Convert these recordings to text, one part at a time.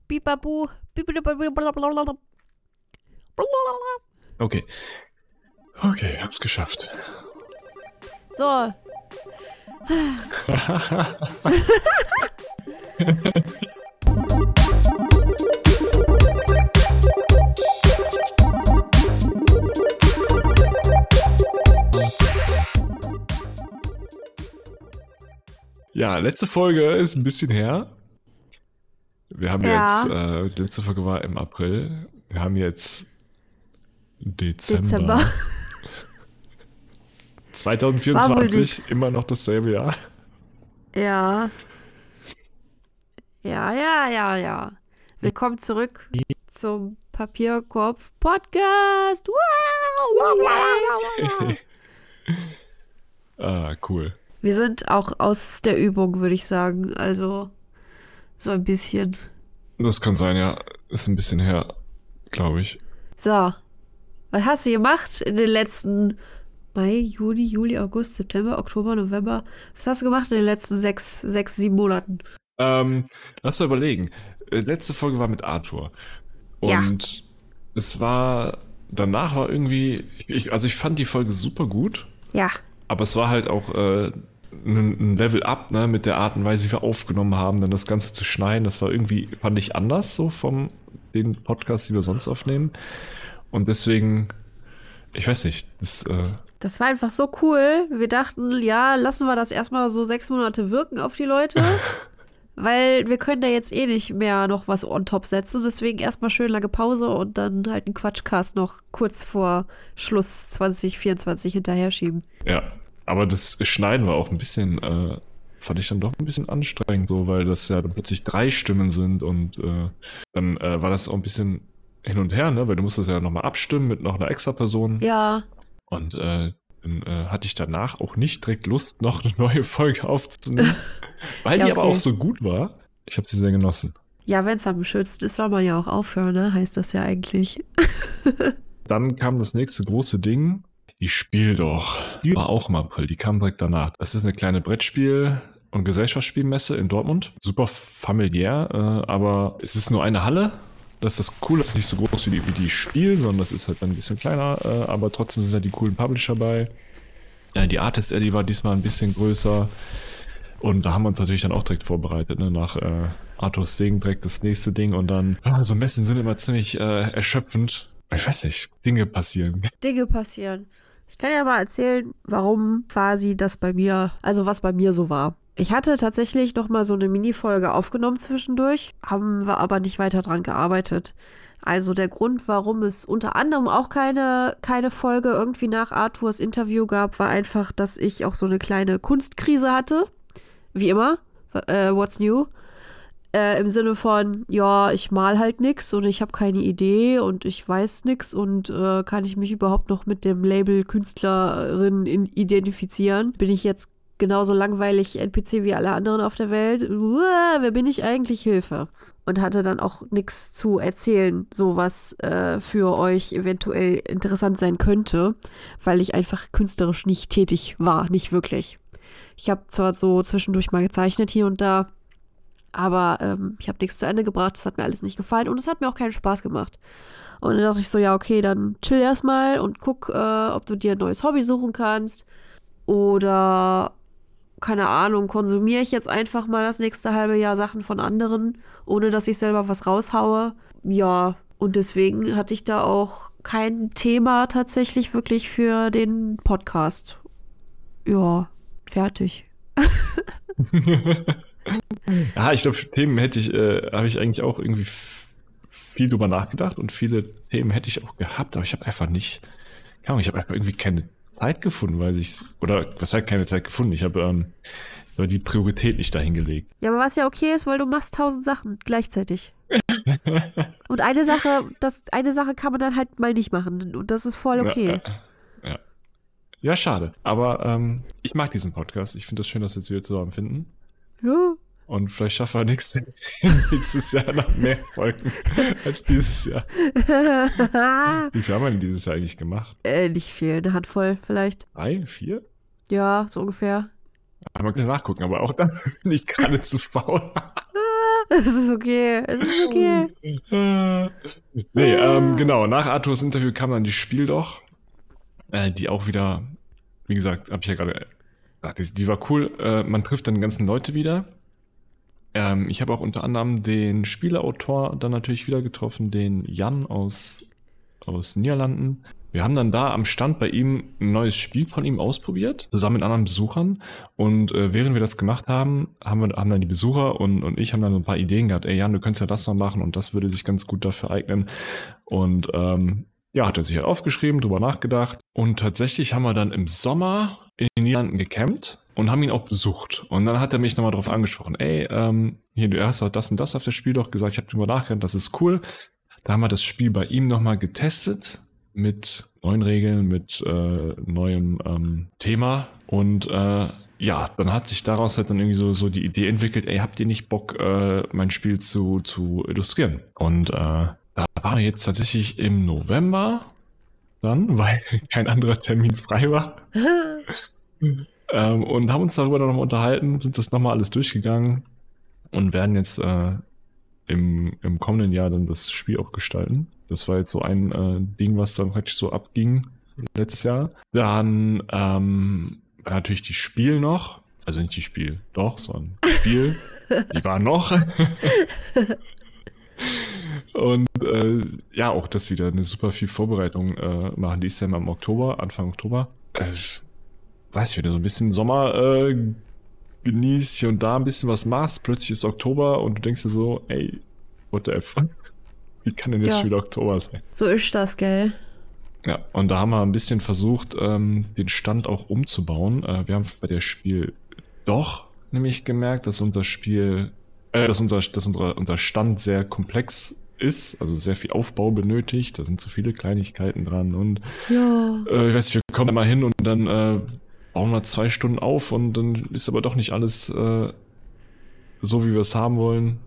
Bibabu. Okay. Okay, hab's geschafft. So. Ja, letzte Folge ist ein bisschen her. Wir haben jetzt, die letzte Folge war im April. Wir haben jetzt Dezember. 2024, immer noch dasselbe Jahr. Ja. Ja. Willkommen zurück zum Papierkorb-Podcast. Cool. Wir sind auch aus der Übung, würde ich sagen. Also, so ein bisschen. Das kann sein, ja. Ist ein bisschen her, glaube ich. So. Was hast du gemacht in den letzten Mai, Juni, Juli, August, September, Oktober, November? Was hast du gemacht in den letzten 7 Monaten? Lass mal überlegen. Letzte Folge war mit Arthur. Und es war, danach war irgendwie, ich fand die Folge super gut. Ja. Aber es war halt auch ein Level up, ne, mit der Art und Weise, wie wir aufgenommen haben, dann das Ganze zu schneiden. Das war irgendwie, fand ich anders so vom den Podcasts, die wir sonst aufnehmen. Und deswegen, ich weiß nicht, das war einfach so cool. Wir dachten, ja, lassen wir das erstmal so 6 Monate wirken auf die Leute. Weil wir können da jetzt eh nicht mehr noch was on top setzen. Deswegen erstmal schön lange Pause und dann halt einen Quatschcast noch kurz vor Schluss 2024 hinterher schieben. Ja, aber das Schneiden war auch ein bisschen, fand ich dann doch ein bisschen anstrengend, so, weil das ja dann plötzlich 3 Stimmen sind und dann war das auch ein bisschen hin und her, ne, weil du musst das ja nochmal abstimmen mit noch einer extra Person. Ja. Und dann hatte ich danach auch nicht direkt Lust, noch eine neue Folge aufzunehmen, weil die aber auch so gut war. Ich habe sie sehr genossen. Ja, wenn es am schönsten ist, soll man ja auch aufhören, ne? Heißt das ja eigentlich. Dann kam das nächste große Ding, die Spiel doch. Die war auch im April, die kam direkt danach. Das ist eine kleine Brettspiel- und Gesellschaftsspielmesse in Dortmund. Super familiär, aber es ist nur eine Halle. Das ist das Coole, das ist nicht so groß wie die Spiel, sondern das ist halt ein bisschen kleiner, aber trotzdem sind da die coolen Publisher bei. Ja, die Artist Alley war diesmal ein bisschen größer und da haben wir uns natürlich dann auch direkt vorbereitet, ne? Nach Arthurs Ding direkt das nächste Ding und dann, so Messen sind immer ziemlich erschöpfend. Ich weiß nicht, Dinge passieren. Ich kann ja mal erzählen, warum quasi das bei mir, also was bei mir so war. Ich hatte tatsächlich noch mal so eine Mini-Folge aufgenommen zwischendurch, haben wir aber nicht weiter dran gearbeitet. Also der Grund, warum es unter anderem auch keine Folge irgendwie nach Arthurs Interview gab, war einfach, dass ich auch so eine kleine Kunstkrise hatte. Wie immer. What's new? Im Sinne von, ja, ich mal halt nix und ich habe keine Idee und ich weiß nix und kann ich mich überhaupt noch mit dem Label Künstlerin identifizieren? Bin ich jetzt genauso langweilig NPC wie alle anderen auf der Welt? Wer bin ich eigentlich? Hilfe. Und hatte dann auch nichts zu erzählen, so was für euch eventuell interessant sein könnte, weil ich einfach künstlerisch nicht tätig war, nicht wirklich. Ich habe zwar so zwischendurch mal gezeichnet hier und da, aber ich habe nichts zu Ende gebracht, das hat mir alles nicht gefallen und es hat mir auch keinen Spaß gemacht. Und dann dachte ich so, ja okay, dann chill erstmal und guck, ob du dir ein neues Hobby suchen kannst oder keine Ahnung, konsumiere ich jetzt einfach mal das nächste halbe Jahr Sachen von anderen, ohne dass ich selber was raushaue. Ja, und deswegen hatte ich da auch kein Thema tatsächlich wirklich für den Podcast. Ja, fertig. Ja, ich glaube, Themen habe ich eigentlich auch irgendwie viel drüber nachgedacht und viele Themen hätte ich auch gehabt, aber ich habe einfach nicht, ich habe einfach irgendwie keine Zeit gefunden, was heißt keine Zeit gefunden? Ich habe die Priorität nicht dahin gelegt. Ja, aber was ja okay ist, weil du machst 1000 Sachen gleichzeitig. Und eine Sache kann man dann halt mal nicht machen und das ist voll okay. Ja, schade. Aber ich mag diesen Podcast. Ich finde das schön, dass wir jetzt wieder zusammen finden. Ja. Und vielleicht schaffen wir nächstes Jahr noch mehr Folgen als dieses Jahr. Wie viel haben wir denn dieses Jahr eigentlich gemacht? Nicht viel, eine Handvoll vielleicht. 3, 4? Ja, so ungefähr. Mal nachgucken, aber auch dann bin ich gerade zu faul. Es ist okay. Es ist okay. Genau. Nach Arthurs Interview kam dann die Spiel doch. Die auch wieder, wie gesagt, habe ich ja gerade gesagt, die war cool. Man trifft dann die ganzen Leute wieder. Ich habe auch unter anderem den Spieleautor dann natürlich wieder getroffen, den Jan aus Niederlanden. Wir haben dann da am Stand bei ihm ein neues Spiel von ihm ausprobiert, zusammen mit anderen Besuchern. Und während wir das gemacht haben, haben dann die Besucher und ich haben dann so ein paar Ideen gehabt. Ey Jan, du könntest ja das mal machen und das würde sich ganz gut dafür eignen. Und hat er sich halt aufgeschrieben, drüber nachgedacht. Und tatsächlich haben wir dann im Sommer in den Niederlanden gecampt und haben ihn auch besucht. Und dann hat er mich nochmal drauf angesprochen. Ey, hier, du hast doch das und das auf das Spiel doch gesagt. Ich habe drüber nachgedacht, das ist cool. Da haben wir das Spiel bei ihm nochmal getestet mit neuen Regeln, mit neuem Thema. Und dann hat sich daraus halt dann irgendwie so die Idee entwickelt, ey, habt ihr nicht Bock, mein Spiel zu illustrieren? Und da waren wir jetzt tatsächlich im November dann, weil kein anderer Termin frei war. Und haben uns darüber dann nochmal unterhalten, sind das nochmal alles durchgegangen und werden jetzt im kommenden Jahr dann das Spiel auch gestalten. Das war jetzt so ein Ding, was dann praktisch so abging letztes Jahr. Dann war natürlich die Spiel noch, also nicht die Spiel, doch, sondern die Spiel, die war noch. Und auch das wieder eine super viel Vorbereitung machen. Die ist ja immer im Oktober, Anfang Oktober. Weiß ich, wenn du so ein bisschen Sommer genießt, hier und da ein bisschen was machst, plötzlich ist Oktober und du denkst dir so, ey, what the F? Wie kann denn jetzt schon wieder Oktober sein? So ist das, gell? Ja, und da haben wir ein bisschen versucht, den Stand auch umzubauen. Wir haben bei der Spiel doch nämlich gemerkt, dass unser Spiel, dass unser Stand sehr komplex ist, also sehr viel Aufbau benötigt. Da sind so viele Kleinigkeiten dran und ich weiß nicht, wir kommen mal hin und dann bauen wir 2 Stunden auf und dann ist aber doch nicht alles so, wie wir es haben wollen.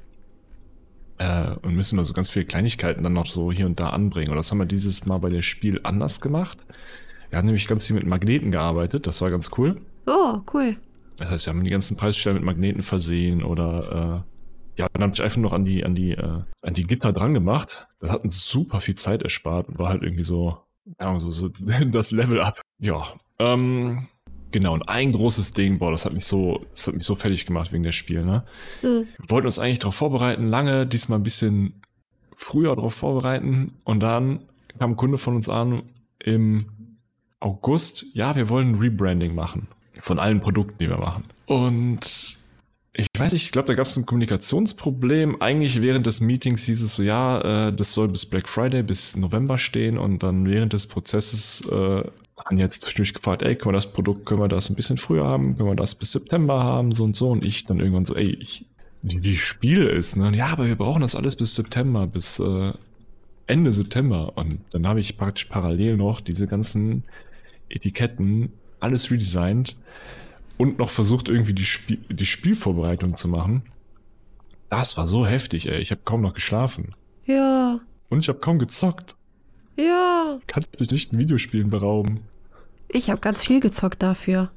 Und müssen also ganz viele Kleinigkeiten dann noch so hier und da anbringen. Und das haben wir dieses Mal bei der Spiel anders gemacht. Wir haben nämlich ganz viel mit Magneten gearbeitet. Das war ganz cool. Oh, cool. Das heißt, wir haben die ganzen Preisstellen mit Magneten versehen oder dann habe ich einfach noch an die Gitter dran gemacht. Das hat uns super viel Zeit erspart und war halt irgendwie so das Level up. Ja, genau, und ein großes Ding, das hat mich so fertig gemacht wegen der Spiel, ne? Wir wollten uns eigentlich darauf vorbereiten, lange, diesmal ein bisschen früher darauf vorbereiten und dann kam ein Kunde von uns an im August, wir wollen ein Rebranding machen von allen Produkten, die wir machen. Und ich weiß nicht, ich glaube, da gab es ein Kommunikationsproblem. Eigentlich während des Meetings hieß es so, das soll bis Black Friday, bis November stehen und dann während des Prozesses haben jetzt durchgefragt, ey, können wir das ein bisschen früher haben, können wir das bis September haben, so und so. Und ich dann irgendwann so, ey, die Spiel ist, ne? Ja, aber wir brauchen das alles bis September, bis Ende September. Und dann habe ich praktisch parallel noch diese ganzen Etiketten, alles redesigned und noch versucht, irgendwie die Spielvorbereitung zu machen. Das war so heftig, ey. Ich habe kaum noch geschlafen. Ja. Und ich habe kaum gezockt. Ja. Kannst mich nicht in Videospielen berauben. Ich habe ganz viel gezockt dafür.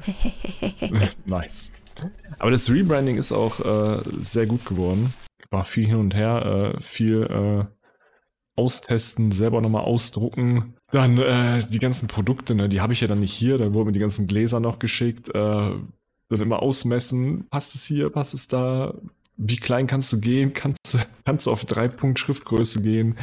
Nice. Aber das Rebranding ist auch sehr gut geworden. War viel hin und her, viel austesten, selber nochmal ausdrucken. Dann die ganzen Produkte, ne, die habe ich ja dann nicht hier. Dann wurden mir die ganzen Gläser noch geschickt. Dann immer ausmessen. Passt es hier, passt es da? Wie klein kannst du gehen? Kannst du auf 3-Punkt-Schriftgröße gehen?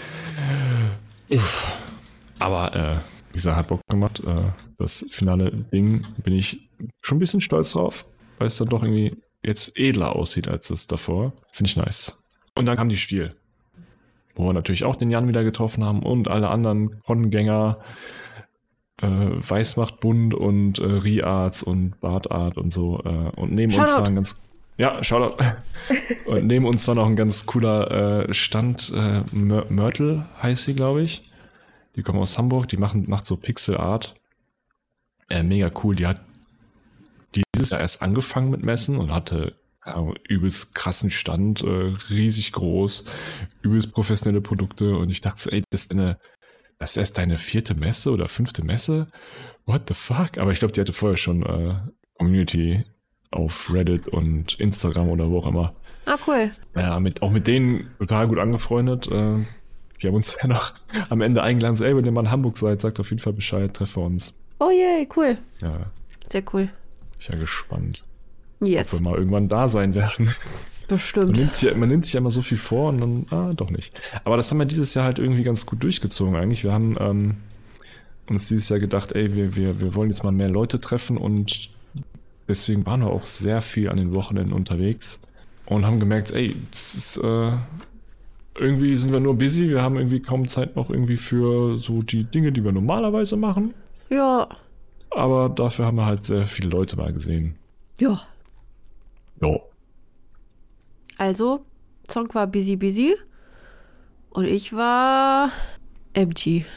Uff. Aber wie gesagt, hat Bock gemacht. Das finale Ding bin ich schon ein bisschen stolz drauf, weil es dann doch irgendwie jetzt edler aussieht als das davor. Finde ich nice. Und dann kam die Spiel, wo wir natürlich auch den Jan wieder getroffen haben und alle anderen Con-Gänger, Weißmachtbund und Riarts und Bartart und so. Und neben uns war ein ganz... Ja, Shoutout. Und neben uns war noch ein ganz cooler Stand. Mörtel heißt sie, glaube ich. Die kommen aus Hamburg, die macht so Pixel Art. Mega cool. Die hat dieses Jahr erst angefangen mit Messen und hatte übelst krassen Stand, riesig groß, übelst professionelle Produkte. Und ich dachte, ey, das ist erst deine 4. Messe oder 5. Messe? What the fuck? Aber ich glaube, die hatte vorher schon Community auf Reddit und Instagram oder wo auch immer. Ah, cool. Ja, auch mit denen total gut angefreundet. Wir haben uns ja noch am Ende eingeladen, so, ey, wenn ihr mal in Hamburg seid, sagt auf jeden Fall Bescheid, treffen wir uns. Oh je, cool. Ja, Sehr cool. ich bin ja gespannt, Yes. ob wir mal irgendwann da sein werden. Bestimmt. Man nimmt sich ja immer so viel vor und dann, doch nicht. Aber das haben wir dieses Jahr halt irgendwie ganz gut durchgezogen eigentlich. Wir haben uns dieses Jahr gedacht, ey, wir wollen jetzt mal mehr Leute treffen und deswegen waren wir auch sehr viel an den Wochenenden unterwegs und haben gemerkt, ey, das ist, irgendwie sind wir nur busy, wir haben irgendwie kaum Zeit noch irgendwie für so die Dinge, die wir normalerweise machen. Ja. Aber dafür haben wir halt sehr viele Leute mal gesehen. Ja. Ja. Also, Song war busy und ich war empty.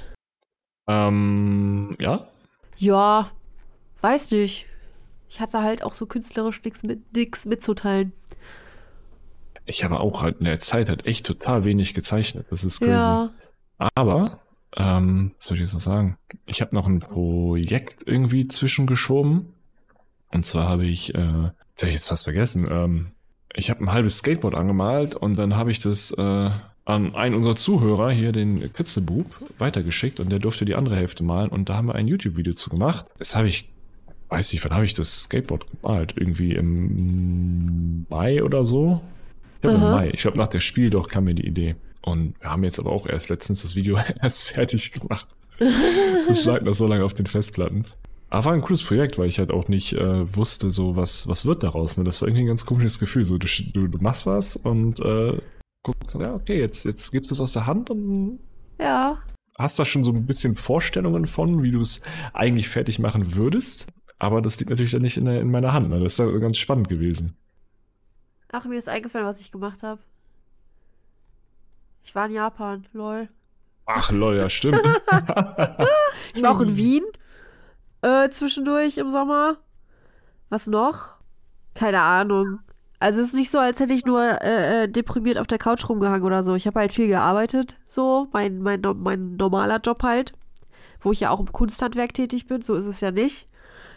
Ja? Ja, weiß nicht. Ich hatte halt auch so künstlerisch nix mitzuteilen. Ich habe auch halt in der Zeit halt echt total wenig gezeichnet. Das ist crazy. Ja. Aber, was soll ich jetzt noch sagen? Ich habe noch ein Projekt irgendwie zwischengeschoben. Und zwar habe ich, das habe ich jetzt fast vergessen, ich habe ein halbes Skateboard angemalt und dann habe ich das an einen unserer Zuhörer, hier den Kritzelbub, weitergeschickt und der durfte die andere Hälfte malen und da haben wir ein YouTube-Video zu gemacht. Das habe ich, weiß nicht, wann habe ich das Skateboard gemalt? Irgendwie im Mai oder so? Ich glaube im Mai. Ich glaube nach der Spiel doch kam mir die Idee. Und wir haben jetzt aber auch erst letztens das Video erst fertig gemacht. Das lag noch so lange auf den Festplatten. Aber war ein cooles Projekt, weil ich halt auch nicht wusste, so was wird daraus. Ne? Das war irgendwie ein ganz komisches Gefühl. So, du machst was und guckst, ja, okay, jetzt gibst du es aus der Hand und Ja. hast da schon so ein bisschen Vorstellungen von, wie du es eigentlich fertig machen würdest. Aber das liegt natürlich dann nicht in meiner Hand. Ne? Das ist ja ganz spannend gewesen. Ach, mir ist eingefallen, was ich gemacht habe. Ich war in Japan, lol. Ach lol, ja, stimmt. Ich war auch in Wien zwischendurch im Sommer. Was noch? Keine Ahnung. Also es ist nicht so, als hätte ich nur deprimiert auf der Couch rumgehangen oder so. Ich habe halt viel gearbeitet, so. Mein normaler Job halt. Wo ich ja auch im Kunsthandwerk tätig bin. So ist es ja nicht.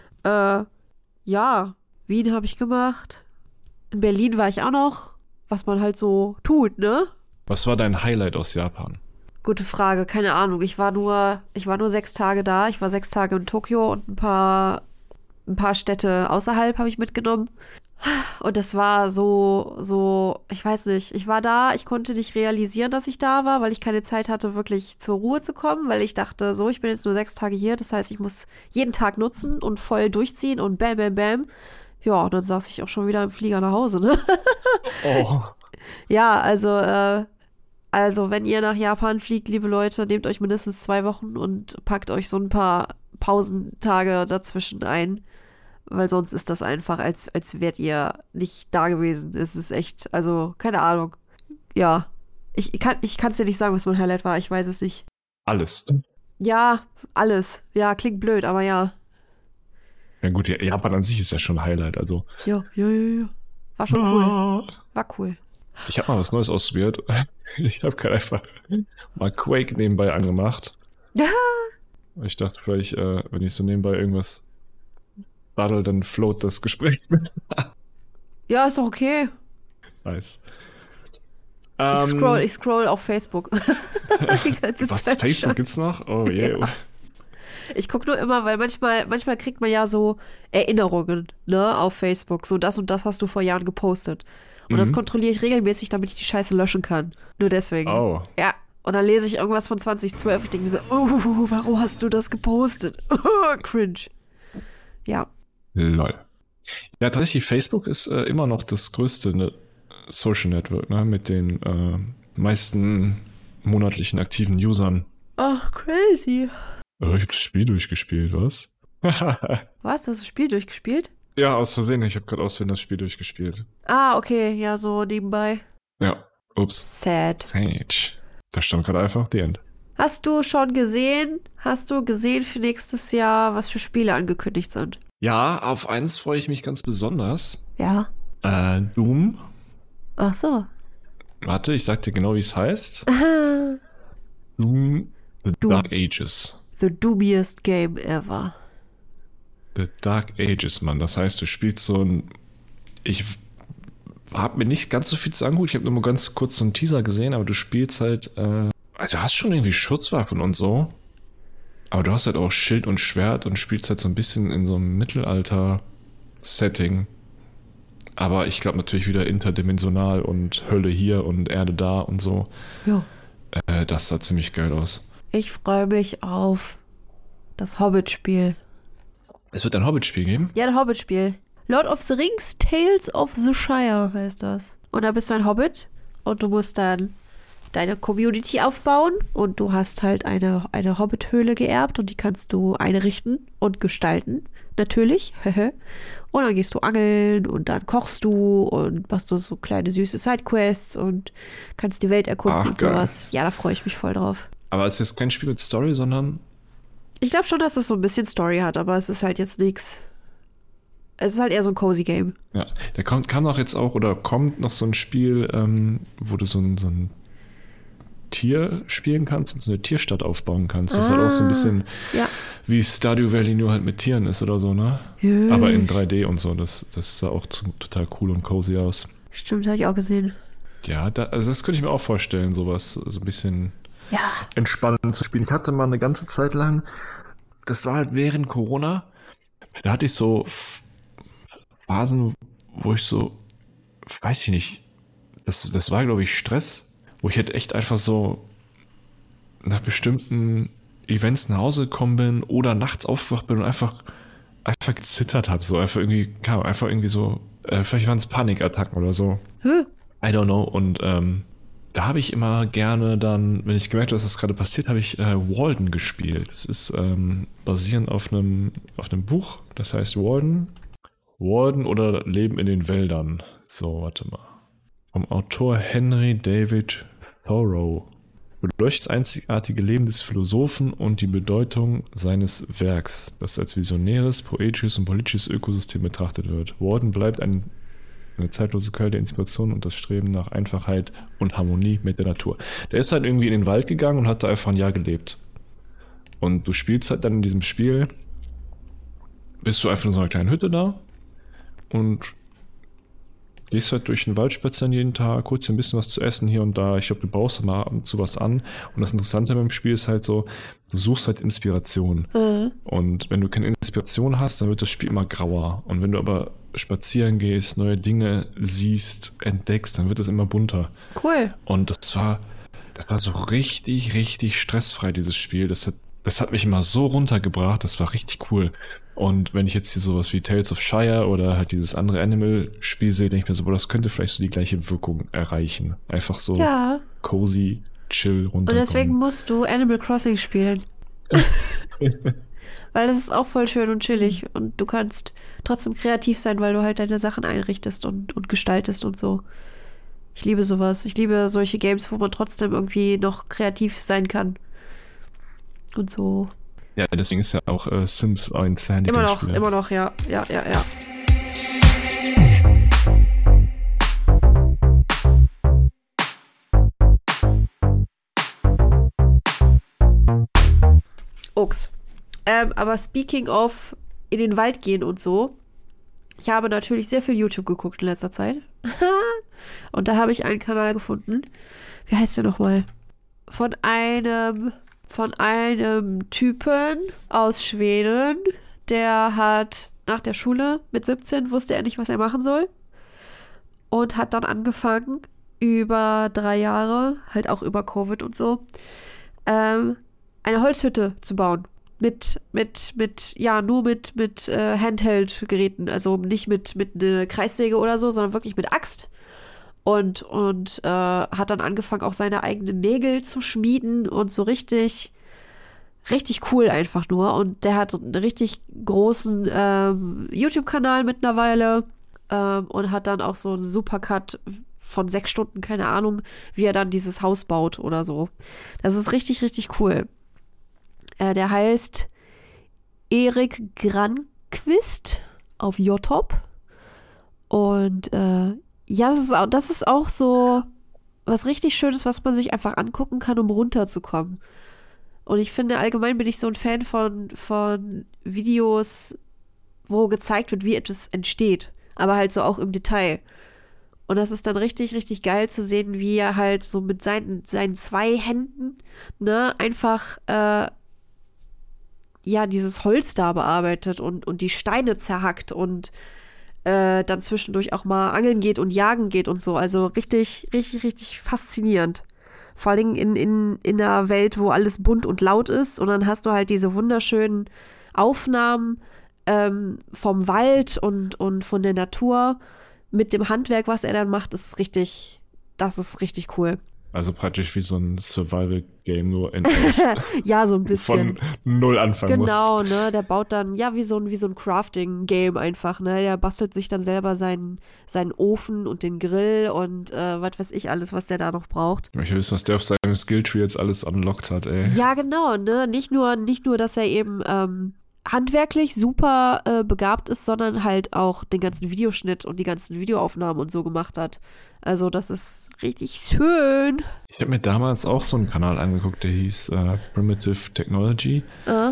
Ja, Wien habe ich gemacht. In Berlin war ich auch noch. Was man halt so tut, ne? Was war dein Highlight aus Japan? Gute Frage, keine Ahnung. Ich war nur 6 Tage da. Ich war 6 Tage in Tokio und ein paar Städte außerhalb habe ich mitgenommen. Und das war so, ich weiß nicht. Ich war da, ich konnte nicht realisieren, dass ich da war, weil ich keine Zeit hatte, wirklich zur Ruhe zu kommen, weil ich dachte, so, ich bin jetzt nur 6 Tage hier. Das heißt, ich muss jeden Tag nutzen und voll durchziehen und bam, bam, bam. Ja, und dann saß ich auch schon wieder im Flieger nach Hause, ne? Oh. Ja, also wenn ihr nach Japan fliegt, liebe Leute, nehmt euch mindestens 2 Wochen und packt euch so ein paar Pausentage dazwischen ein, weil sonst ist das einfach, als wärt ihr nicht da gewesen. Es ist echt, also keine Ahnung. Ja, ich kann es dir nicht sagen, was mein Highlight war. Ich weiß es nicht. Alles. Ja, alles. Ja, klingt blöd, aber ja. Ja gut, Japan an sich ist ja schon ein Highlight, also. Ja. War schon cool. War cool. Ich habe mal was Neues ausprobiert. Ich habe gerade einfach mal Quake nebenbei angemacht. Ja. Ich dachte vielleicht, wenn ich so nebenbei irgendwas daddel, dann float das Gespräch mit. Ja, ist doch okay. Nice. Ich scroll auf Facebook. Die ganze Was, Zeit Facebook schon. gibt's noch? Oh je. Yeah. Ja. Ich gucke nur immer, weil manchmal kriegt man ja so Erinnerungen, ne, auf Facebook. So, das und das hast du vor Jahren gepostet. Und das kontrolliere ich regelmäßig, damit ich die Scheiße löschen kann. Nur deswegen. Oh. Ja. Und dann lese ich irgendwas von 2012 und denke mir so, warum hast du das gepostet? Cringe. Ja. Lol. Ja, tatsächlich, Facebook ist immer noch das größte Social Network, ne, mit den meisten monatlichen aktiven Usern. Ach, crazy. Ich habe das Spiel durchgespielt, was? Was? Du hast das Spiel durchgespielt? Ja, aus Versehen. Ich habe gerade aus Versehen das Spiel durchgespielt. Ah, okay. Ja, so nebenbei. Ja, ups. Sad. Sage. Da stand gerade einfach The End. Hast du gesehen für nächstes Jahr, was für Spiele angekündigt sind? Ja, auf eins freue ich mich ganz besonders. Ja. Doom. Ach so. Warte, ich sag dir genau, wie es heißt. Doom The Dark Ages. The doobiest game ever. The Dark Ages, Mann. Das heißt, du spielst so ein... Ich hab mir nicht ganz so viel zu angucken. Ich habe nur mal ganz kurz so einen Teaser gesehen, aber du spielst halt, also du hast schon irgendwie Schusswaffen und so. Aber du hast halt auch Schild und Schwert und spielst halt so ein bisschen in so einem Mittelalter-Setting. Aber ich glaube natürlich wieder interdimensional und Hölle hier und Erde da und so. Ja. Das sah ziemlich geil aus. Ich freue mich auf das Hobbit-Spiel. Es wird ein Hobbit-Spiel geben? Ja, ein Hobbit-Spiel. Lord of the Rings, Tales of the Shire heißt das. Und da bist du ein Hobbit und du musst dann deine Community aufbauen und du hast halt eine Hobbit-Höhle geerbt und die kannst du einrichten und gestalten, natürlich. Und dann gehst du angeln und dann kochst du und machst so kleine süße Sidequests und kannst die Welt erkunden und sowas. Ja, da freue ich mich voll drauf. Aber es ist jetzt kein Spiel mit Story, sondern... Ich glaube schon, dass es so ein bisschen Story hat, aber es ist halt jetzt nichts. Es ist halt eher so ein cozy Game. Ja, da kam auch jetzt auch, oder kommt noch so ein Spiel, wo du so ein Tier spielen kannst und so eine Tierstadt aufbauen kannst. Das halt auch so ein bisschen wie Stardew Valley nur halt mit Tieren ist oder so, ne? Ja. Aber in 3D und so. Das sah auch total cool und cozy aus. Stimmt, habe ich auch gesehen. Ja, also das könnte ich mir auch vorstellen, sowas so ein bisschen entspannend zu spielen. Ich hatte mal eine ganze Zeit lang, das war halt während Corona, da hatte ich so Phasen, wo ich so, weiß ich nicht, das war, glaube ich, Stress, wo ich halt echt einfach so nach bestimmten Events nach Hause gekommen bin oder nachts aufgewacht bin und einfach gezittert habe. So einfach irgendwie so, vielleicht waren es Panikattacken oder so. I don't know. Und da habe ich immer gerne dann, wenn ich gemerkt habe, dass das gerade passiert, habe ich Walden gespielt. Das ist basierend auf einem Buch, das heißt Walden oder Leben in den Wäldern. So, warte mal. Vom Autor Henry David Thoreau. Beleuchtet das einzigartige Leben des Philosophen und die Bedeutung seines Werks, das als visionäres, poetisches und politisches Ökosystem betrachtet wird. Walden bleibt eine zeitlose Quelle der Inspiration und das Streben nach Einfachheit und Harmonie mit der Natur. Der ist halt irgendwie in den Wald gegangen und hat da einfach ein Jahr gelebt. Und du spielst halt dann in diesem Spiel, bist du einfach in so einer kleinen Hütte da und gehst halt durch den Wald spazieren jeden Tag, holst dir ein bisschen was zu essen hier und da. Ich glaube, du baust mal ab und zu was an. Und das Interessante beim Spiel ist halt so, du suchst halt Inspiration. Und wenn du keine Inspiration hast, dann wird das Spiel immer grauer. Und wenn du aber spazieren gehst, neue Dinge siehst, entdeckst, dann wird es immer bunter. Cool. Und das war so richtig, richtig stressfrei, dieses Spiel. Das hat mich immer so runtergebracht, das war richtig cool. Und wenn ich jetzt hier sowas wie Tales of Shire oder halt dieses andere Animal-Spiel sehe, denke ich mir so, boah, das könnte vielleicht so die gleiche Wirkung erreichen. Einfach so cozy, chill, runterkommen. Und deswegen musst du Animal Crossing spielen. Weil das ist auch voll schön und chillig. Und du kannst trotzdem kreativ sein, weil du halt deine Sachen einrichtest und gestaltest und so. Ich liebe sowas. Ich liebe solche Games, wo man trotzdem irgendwie noch kreativ sein kann. Und so. Ja, deswegen ist ja auch Sims ein sehr Lieblingsspiel. Immer noch, ja. Ups. Aber speaking of in den Wald gehen und so, ich habe natürlich sehr viel YouTube geguckt in letzter Zeit. Und da habe ich einen Kanal gefunden. Wie heißt der nochmal? Von einem Typen aus Schweden, der hat nach der Schule mit 17 wusste er nicht, was er machen soll und hat dann angefangen, über 3 Jahre, halt auch über Covid und so, eine Holzhütte zu bauen. Mit Handheld-Geräten, also nicht mit einer Kreissäge oder so, sondern wirklich mit Axt. Und hat dann angefangen, auch seine eigenen Nägel zu schmieden und so richtig cool einfach nur. Und der hat einen richtig großen YouTube-Kanal mittlerweile und hat dann auch so einen Supercut von 6 Stunden, keine Ahnung, wie er dann dieses Haus baut oder so. Das ist richtig, richtig cool. Der heißt Erik Granqvist auf YouTube. Und ja, das ist auch so was richtig Schönes, was man sich einfach angucken kann, um runterzukommen. Und ich finde, allgemein bin ich so ein Fan von Videos, wo gezeigt wird, wie etwas entsteht. Aber halt so auch im Detail. Und das ist dann richtig, richtig geil zu sehen, wie er halt so mit seinen 2 Händen, ne, einfach, ja, dieses Holz da bearbeitet und die Steine zerhackt und dann zwischendurch auch mal angeln geht und jagen geht und so. Also richtig, richtig, richtig faszinierend. Vor allem in einer Welt, wo alles bunt und laut ist. Und dann hast du halt diese wunderschönen Aufnahmen vom Wald und von der Natur mit dem Handwerk, was er dann macht, das ist richtig cool. Also praktisch wie so ein Survival-Game, nur in echt. Ja, so ein bisschen. Von null anfangen musst. Genau, ne, der baut dann, ja, wie so ein Crafting-Game einfach, ne, der bastelt sich dann selber seinen Ofen und den Grill und was weiß ich alles, was der da noch braucht. Ich möchte wissen, was der auf seinem Skilltree jetzt alles unlocked hat, ey. Ja, genau, ne, nicht nur, dass er eben handwerklich super begabt ist, sondern halt auch den ganzen Videoschnitt und die ganzen Videoaufnahmen und so gemacht hat. Also das ist richtig schön. Ich habe mir damals auch so einen Kanal angeguckt, der hieß Primitive Technology.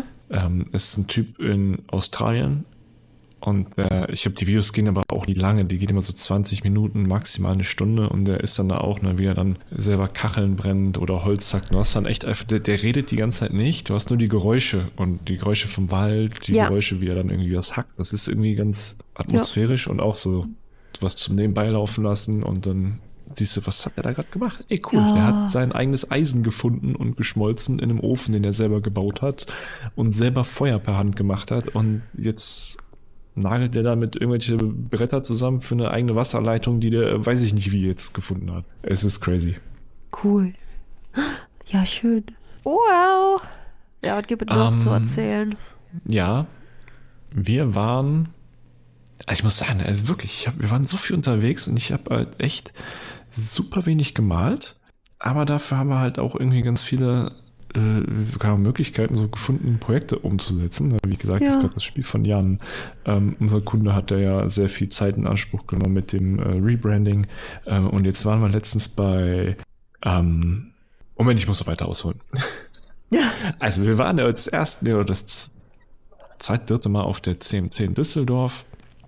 Ist ein Typ in Australien und ich habe die Videos gehen aber auch nie lange, die gehen immer so 20 Minuten, maximal eine Stunde und der ist dann da auch, ne, wie er dann selber Kacheln brennt oder Holz hackt. Du hast dann echt einfach, der redet die ganze Zeit nicht, du hast nur die Geräusche und die Geräusche vom Wald, die Geräusche, wie er dann irgendwie was hackt. Das ist irgendwie ganz atmosphärisch und auch so was zum Nebenbei laufen lassen und dann siehst du, was hat er da gerade gemacht? Ey, cool, er hat sein eigenes Eisen gefunden und geschmolzen in einem Ofen, den er selber gebaut hat und selber Feuer per Hand gemacht hat und jetzt nagelt er damit irgendwelche Bretter zusammen für eine eigene Wasserleitung, die der, weiß ich nicht wie, jetzt gefunden hat. Es ist crazy. Cool. Ja, schön. Wow. Ja, was gibt es noch zu erzählen? Ja, wir waren, also ich muss sagen, also wirklich, wir waren so viel unterwegs und ich habe halt echt super wenig gemalt, aber dafür haben wir halt auch irgendwie ganz viele Möglichkeiten so gefunden, Projekte umzusetzen. Wie gesagt, das ist gerade das Spiel von Jan. Unser Kunde hat da ja sehr viel Zeit in Anspruch genommen mit dem Rebranding. Und jetzt waren wir letztens bei Moment, ich muss noch weiter ausholen. Ja. Also wir waren ja das erste oder das zweite, dritte Mal auf der CMC in Düsseldorf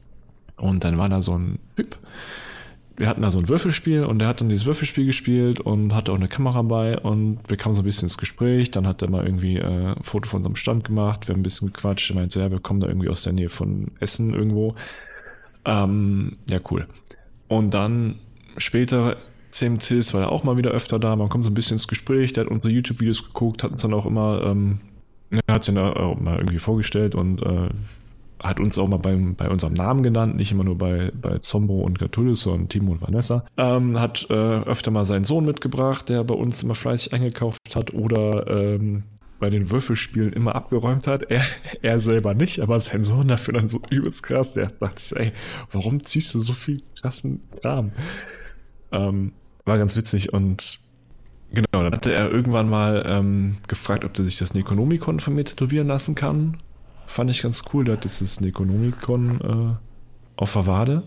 und dann war da so ein Typ. Wir hatten da so ein Würfelspiel und der hat dann dieses Würfelspiel gespielt und hatte auch eine Kamera bei und wir kamen so ein bisschen ins Gespräch. Dann hat er mal irgendwie ein Foto von unserem Stand gemacht, wir haben ein bisschen gequatscht. Er meinte, ja, wir kommen da irgendwie aus der Nähe von Essen irgendwo. Ja, cool. Und dann später CMCs war er auch mal wieder öfter da. Man kommt so ein bisschen ins Gespräch. Der hat unsere YouTube-Videos geguckt, hat uns dann auch immer, hat sich dann auch mal irgendwie vorgestellt und hat uns auch mal bei unserem Namen genannt, nicht immer nur bei Zombo und Catullus, sondern Timo und Vanessa. Hat öfter mal seinen Sohn mitgebracht, der bei uns immer fleißig eingekauft hat oder bei den Würfelspielen immer abgeräumt hat. Er selber nicht, aber sein Sohn dafür dann so übelst krass. Der dachte sich, ey, warum ziehst du so viel krassen Kram? War ganz witzig und genau, dann hatte er irgendwann mal gefragt, ob er sich das Necronomicon von mir tätowieren lassen kann. Fand ich ganz cool, der hat jetzt das Necronomicon auf der Wade.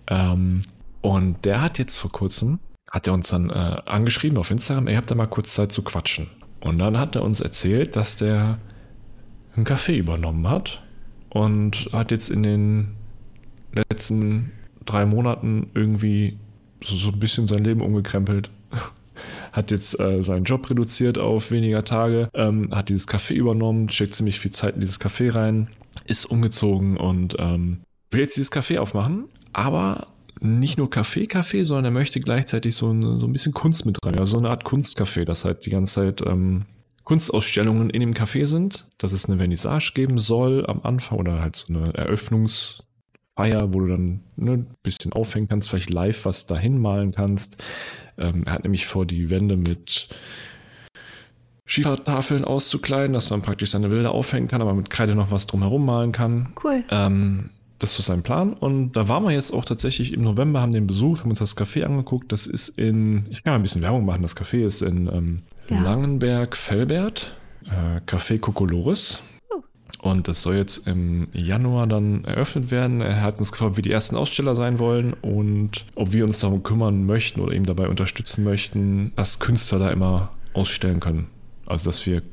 Und der hat jetzt vor kurzem, hat er uns dann angeschrieben auf Instagram, ihr habt da mal kurz Zeit zu quatschen. Und dann hat er uns erzählt, dass der ein Café übernommen hat und hat jetzt in den letzten 3 Monaten irgendwie so ein bisschen sein Leben umgekrempelt. Hat jetzt seinen Job reduziert auf weniger Tage, hat dieses Café übernommen, steckt ziemlich viel Zeit in dieses Café rein, ist umgezogen und will jetzt dieses Café aufmachen, aber nicht nur Café, sondern er möchte gleichzeitig so ein bisschen Kunst mit rein, also so eine Art Kunstcafé, dass halt die ganze Zeit Kunstausstellungen in dem Café sind, dass es eine Vernissage geben soll am Anfang oder halt so eine Eröffnungsfeier, wo du dann ein bisschen aufhängen kannst, vielleicht live was dahin malen kannst. Er hat nämlich vor, die Wände mit Schiefertafeln auszukleiden, dass man praktisch seine Bilder aufhängen kann, aber mit Kreide noch was drumherum malen kann. Cool. Das ist so sein Plan. Und da waren wir jetzt auch tatsächlich im November, haben den besucht, haben uns das Café angeguckt. Das ist ich kann mal ein bisschen Werbung machen, das Café ist in Langenberg-Velbert, Café Kokolores. Und das soll jetzt im Januar dann eröffnet werden. Er hat uns gefragt, ob wir die ersten Aussteller sein wollen und ob wir uns darum kümmern möchten oder ihm dabei unterstützen möchten, dass Künstler da immer ausstellen können. Also dass wir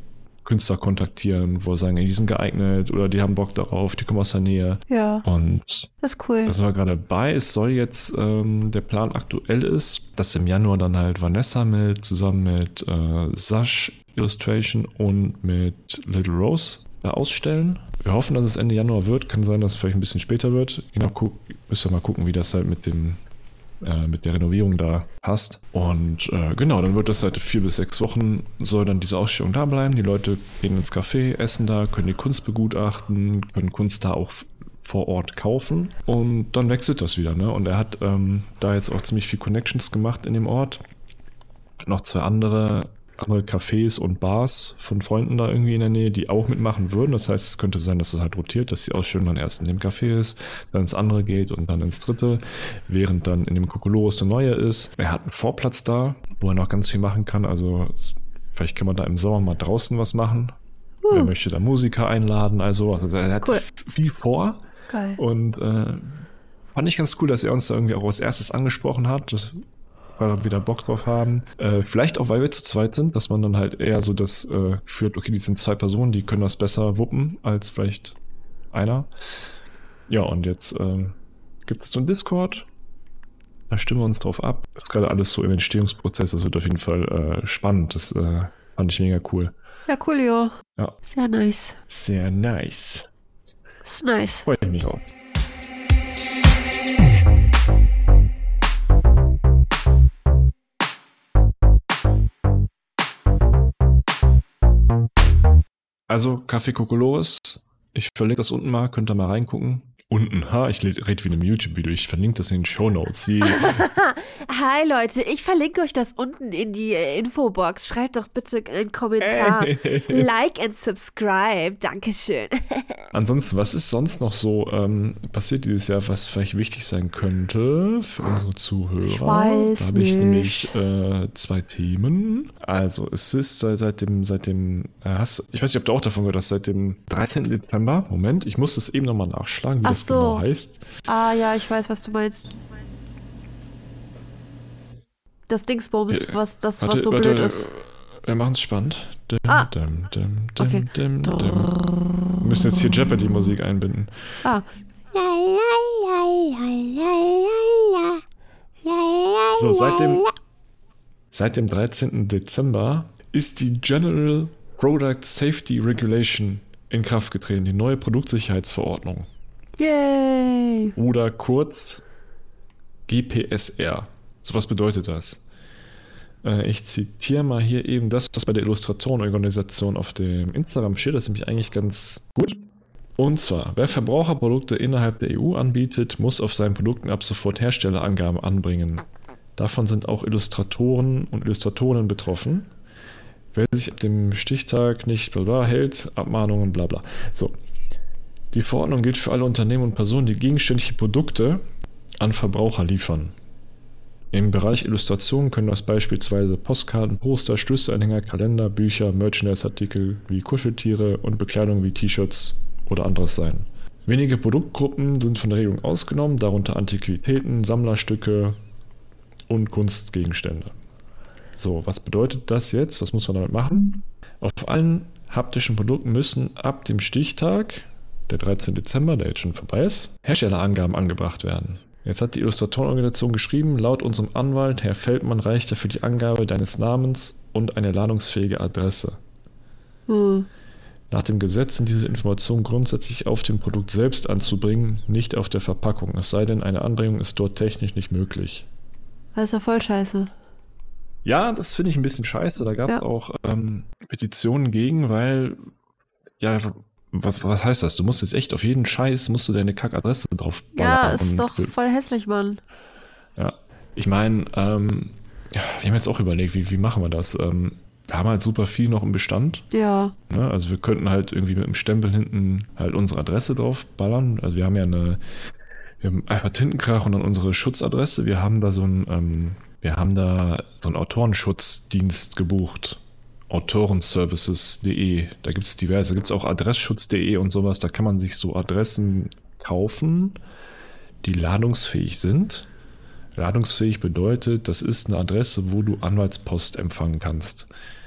Künstler kontaktieren, wo sie sagen, die sind geeignet oder die haben Bock darauf, die kommen aus der Nähe. Ja. Und das ist cool. da sind wir gerade bei. Es soll jetzt, der Plan aktuell ist, dass im Januar dann halt Vanessa zusammen mit Sash Illustration und mit Little Rose da ausstellen. Wir hoffen, dass es Ende Januar wird. Kann sein, dass es vielleicht ein bisschen später wird. Müssen wir mal gucken, wie das halt mit der Renovierung da passt. Und genau, dann wird das seit 4 bis 6 Wochen soll dann diese Ausstellung da bleiben. Die Leute gehen ins Café, essen da, können die Kunst begutachten, können Kunst da auch vor Ort kaufen und dann wechselt das wieder. Ne? Und er hat da jetzt auch ziemlich viel Connections gemacht in dem Ort. Hat noch 2 andere Cafés und Bars von Freunden da irgendwie in der Nähe, die auch mitmachen würden. Das heißt, es könnte sein, dass es halt rotiert, dass die Ausstellung dann erst in dem Café ist, dann ins andere geht und dann ins dritte, während dann in dem Kokolores der neue ist. Er hat einen Vorplatz da, wo er noch ganz viel machen kann. Also vielleicht kann man da im Sommer mal draußen was machen. Er möchte da Musiker einladen, also er hat viel vor. Geil. Und fand ich ganz cool, dass er uns da irgendwie auch als erstes angesprochen hat, weil wir wieder Bock drauf haben. Vielleicht auch, weil wir zu zweit sind, dass man dann halt eher so das führt, okay, die sind 2 Personen, die können das besser wuppen als vielleicht einer. Ja, und jetzt gibt es so einen Discord, da stimmen wir uns drauf ab. Das ist gerade alles so im Entstehungsprozess, das wird auf jeden Fall spannend. Das fand ich mega cool. Ja, cool, jo. Ja. Sehr nice. Sehr nice. Ist nice. Freue ich mich auch. Also, Café Kokolores. Ich verlinke das unten mal, könnt ihr mal reingucken. Unten, ich rede wie in einem YouTube-Video. Ich verlinke das in den Shownotes. Hi Leute, ich verlinke euch das unten in die Infobox. Schreibt doch bitte einen Kommentar. Like and subscribe. Dankeschön. Ansonsten, was ist sonst noch so passiert dieses Jahr, was vielleicht wichtig sein könnte für unsere Zuhörer? Ich weiß Da habe ich nicht. nämlich 2 Themen. Also, es ist seit dem ich weiß nicht, ob du auch davon gehört hast, seit dem 13. Dezember. Moment, ich muss das eben nochmal nachschlagen, wie das genau heißt. Ah ja, ich weiß, was du meinst. Das Dingsbums, was so blöd ist. Wir machen es spannend. Okay. Wir müssen jetzt hier Jeopardy-Musik einbinden. Ah. So, seit dem 13. Dezember ist die General Product Safety Regulation in Kraft getreten, die neue Produktsicherheitsverordnung. Yay! Oder kurz GPSR. So, was bedeutet das? Ich zitiere mal hier eben das, was bei der Illustratorenorganisation auf dem Instagram steht. Das ist nämlich eigentlich ganz gut. Und zwar, wer Verbraucherprodukte innerhalb der EU anbietet, muss auf seinen Produkten ab sofort Herstellerangaben anbringen. Davon sind auch Illustratoren und Illustratorinnen betroffen. Wer sich ab dem Stichtag nicht blablabla hält, Abmahnungen blabla. So. Die Verordnung gilt für alle Unternehmen und Personen, die gegenständliche Produkte an Verbraucher liefern. Im Bereich Illustration können das beispielsweise Postkarten, Poster, Schlüsselanhänger, Kalender, Bücher, Merchandise-Artikel wie Kuscheltiere und Bekleidung wie T-Shirts oder anderes sein. Wenige Produktgruppen sind von der Regelung ausgenommen, darunter Antiquitäten, Sammlerstücke und Kunstgegenstände. So, was bedeutet das jetzt? Was muss man damit machen? Auf allen haptischen Produkten müssen ab dem Stichtag, der 13. Dezember, der jetzt schon vorbei ist, Herstellerangaben angebracht werden. Jetzt hat die Illustratorenorganisation geschrieben, laut unserem Anwalt, Herr Feldmann, reicht dafür die Angabe deines Namens und eine ladungsfähige Adresse. Nach dem Gesetz sind diese Informationen grundsätzlich auf dem Produkt selbst anzubringen, nicht auf der Verpackung. Es sei denn, eine Anbringung ist dort technisch nicht möglich. Das ist ja voll scheiße. Ja, das finde ich ein bisschen scheiße. Da gab es auch Petitionen gegen, weil, ja, was heißt das? Du musst jetzt echt auf jeden Scheiß, musst du deine Kackadresse drauf ballern. Ja, ist doch voll hässlich, Mann. Ja, ich meine, wir haben jetzt auch überlegt, wie machen wir das? Wir haben halt super viel noch im Bestand. Ja. Ne? Also wir könnten halt irgendwie mit dem Stempel hinten halt unsere Adresse drauf ballern. Also wir haben ja wir haben einfach Tintenkrach und dann unsere Schutzadresse. Wir haben da so einen Autorenschutzdienst gebucht. Autorenservices.de. Da gibt es diverse. Da gibt es auch Adressschutz.de und sowas. Da kann man sich so Adressen kaufen, die ladungsfähig sind. Ladungsfähig bedeutet, das ist eine Adresse, wo du Anwaltspost empfangen kannst.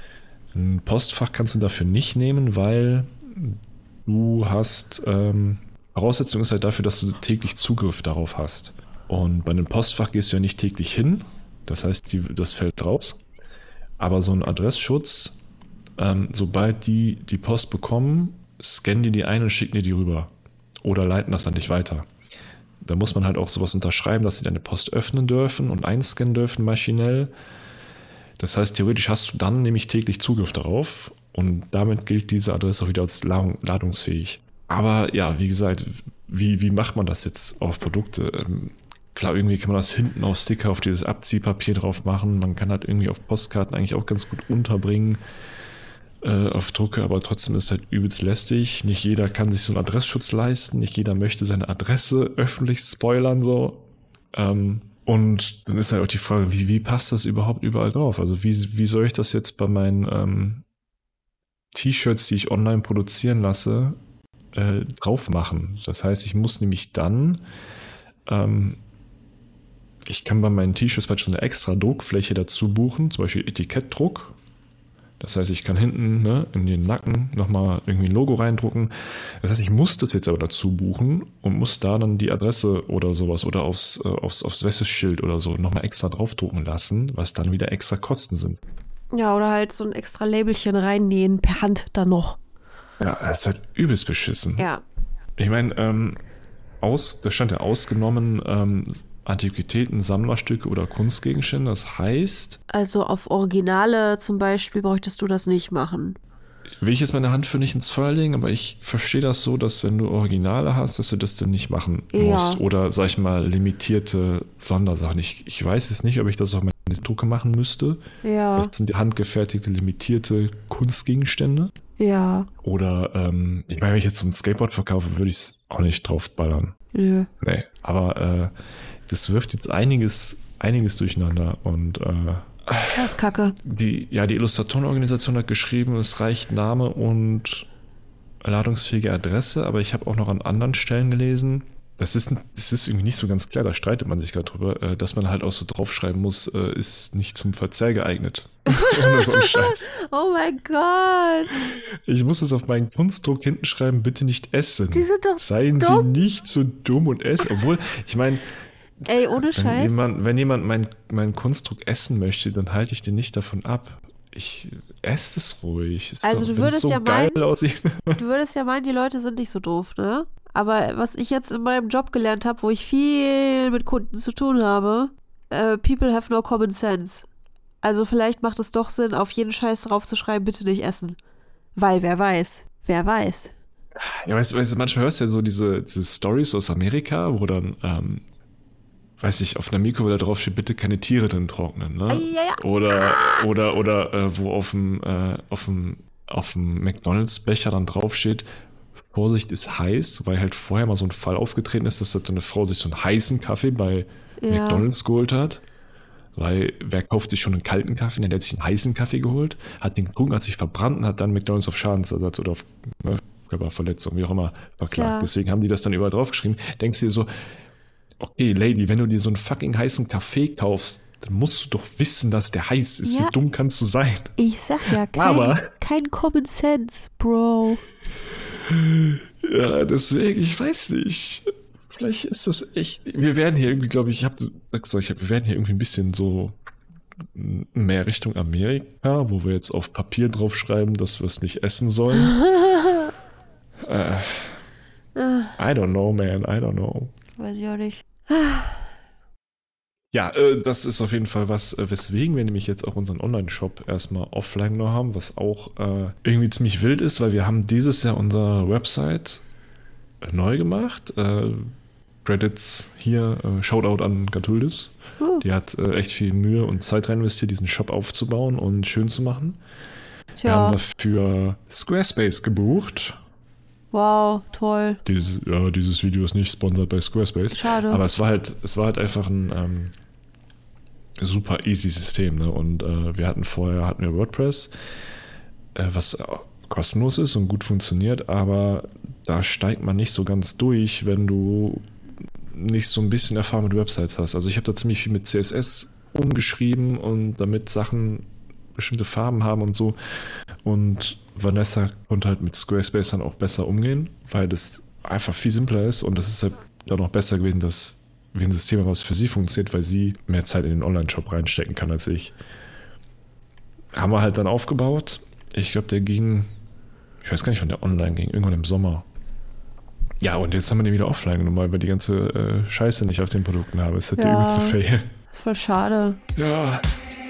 Ein Postfach kannst du dafür nicht nehmen, weil du hast, Voraussetzung ist halt dafür, dass du täglich Zugriff darauf hast. Und bei einem Postfach gehst du ja nicht täglich hin, das heißt, das fällt raus. Aber so ein Adressschutz, sobald die Post bekommen, scannen die ein und schicken dir die rüber. Oder leiten das dann nicht weiter. Da muss man halt auch sowas unterschreiben, dass sie deine Post öffnen dürfen und einscannen dürfen maschinell. Das heißt, theoretisch hast du dann nämlich täglich Zugriff darauf und damit gilt diese Adresse auch wieder als ladungsfähig. Aber ja, wie gesagt, wie macht man das jetzt auf Produkte? Klar, irgendwie kann man das hinten auf Sticker, auf dieses Abziehpapier drauf machen. Man kann halt irgendwie auf Postkarten eigentlich auch ganz gut unterbringen, auf Drucke, aber trotzdem ist es halt übelst lästig. Nicht jeder kann sich so einen Adressschutz leisten, nicht jeder möchte seine Adresse öffentlich spoilern, so. Und dann ist halt auch die Frage, wie passt das überhaupt überall drauf? Also wie soll ich das jetzt bei meinen T-Shirts, die ich online produzieren lasse, drauf machen? Das heißt, ich muss nämlich dann, ich kann bei meinen T-Shirts beispielsweise eine extra Druckfläche dazu buchen, zum Beispiel Etikettdruck. Das heißt, ich kann hinten in den Nacken nochmal irgendwie ein Logo reindrucken. Das heißt, ich muss das jetzt aber dazu buchen und muss da dann die Adresse oder sowas oder aufs Westschild oder so nochmal extra draufdrucken lassen, was dann wieder extra Kosten sind. Ja, oder halt so ein extra Labelchen reinnähen per Hand dann noch. Ja, das ist halt übelst beschissen. Ja. Ich meine, da stand ja ausgenommen Antiquitäten, Sammlerstücke oder Kunstgegenstände. Das heißt... Also auf Originale zum Beispiel bräuchtest du das nicht machen. Will ich jetzt meine Hand für nicht ins Feuer legen, aber ich verstehe das so, dass wenn du Originale hast, dass du das dann nicht machen musst. Oder, sag ich mal, limitierte Sondersachen. Ich weiß jetzt nicht, ob ich das auf meine Drucke machen müsste. Ja. Das sind handgefertigte, limitierte Kunstgegenstände. Ja. Oder, ich meine, wenn ich jetzt so ein Skateboard verkaufe, würde ich es auch nicht draufballern. Nö. Nee, aber das wirft jetzt einiges durcheinander und das ist kacke. Die Illustratorenorganisation hat geschrieben, es reicht Name und ladungsfähige Adresse, aber ich habe auch noch an anderen Stellen gelesen, das ist irgendwie nicht so ganz klar, da streitet man sich gerade drüber, dass man halt auch so draufschreiben muss, ist nicht zum Verzehr geeignet. Ohne so einen Scheiß. Oh mein Gott. Ich muss das auf meinen Kunstdruck hinten schreiben, bitte nicht essen. Die sind doch Seien dumm. Sie nicht so dumm und essen. Obwohl, ich meine, ey, ohne Scheiß. wenn jemand meinen Kunstdruck essen möchte, dann halte ich den nicht davon ab. Ich esse es ruhig. Also du würdest so ja geil meinen, aussieht. du würdest ja meinen, die Leute sind nicht so doof, ne? Aber was ich jetzt in meinem Job gelernt habe, wo ich viel mit Kunden zu tun habe, people have no common sense. Also vielleicht macht es doch Sinn, auf jeden Scheiß drauf zu schreiben, bitte nicht essen. Weil wer weiß. Ja, weißt du, manchmal hörst du ja so diese Storys aus Amerika, wo dann, weiß ich, auf einer Mikrowelle drauf steht, bitte keine Tiere drin trocknen, ne? Ja. Oder wo auf dem McDonalds-Becher dann drauf steht, Vorsicht ist heiß, weil halt vorher mal so ein Fall aufgetreten ist, dass eine Frau sich so einen heißen Kaffee bei McDonalds geholt hat. Weil wer kauft sich schon einen kalten Kaffee? Der hat sich einen heißen Kaffee geholt, hat den getrunken, hat sich verbrannt und hat dann McDonalds auf Schadensersatz oder auf Körperverletzung, wie auch immer, verklagt. Klar. Deswegen haben die das dann überall draufgeschrieben. Denkst du dir so, okay, Lady, wenn du dir so einen fucking heißen Kaffee kaufst, dann musst du doch wissen, dass der heiß ist. Ja. Wie dumm kannst du sein? Ich sag ja, kein Common Sense, Bro. Ja, deswegen, ich weiß nicht. Vielleicht ist das echt. Wir werden hier irgendwie, glaube ich, wir werden hier irgendwie ein bisschen so mehr Richtung Amerika, wo wir jetzt auf Papier draufschreiben, dass wir es nicht essen sollen. I don't know, man, I don't know. Weiß ich auch nicht. Ja, das ist auf jeden Fall was, weswegen wir nämlich jetzt auch unseren Online-Shop erstmal offline noch haben, was auch irgendwie ziemlich wild ist, weil wir haben dieses Jahr unsere Website neu gemacht. Credits hier, Shoutout an Gatuldis. Die hat echt viel Mühe und Zeit rein investiert, diesen Shop aufzubauen und schön zu machen. Tja. Wir haben dafür Squarespace gebucht. Wow, toll. Dieses Video ist nicht sponsert bei Squarespace. Schade. Aber es war halt einfach ein super easy System, ne? Und vorher hatten wir WordPress, was kostenlos ist und gut funktioniert, aber da steigt man nicht so ganz durch, wenn du nicht so ein bisschen Erfahrung mit Websites hast. Also ich habe da ziemlich viel mit CSS umgeschrieben und damit Sachen bestimmte Farben haben und so. Und Vanessa konnte halt mit Squarespace dann auch besser umgehen, weil das einfach viel simpler ist und das ist halt dann auch besser gewesen, dass wie ein System, was für sie funktioniert, weil sie mehr Zeit in den Online-Shop reinstecken kann als ich. Haben wir halt dann aufgebaut. Ich glaube, der ging, ich weiß gar nicht, wann der online ging, irgendwann im Sommer. Ja, und jetzt haben wir den wieder offline genommen, weil die ganze Scheiße nicht auf den Produkten habe. Das ist halt der übelste Fail. Das ist voll schade. Ja.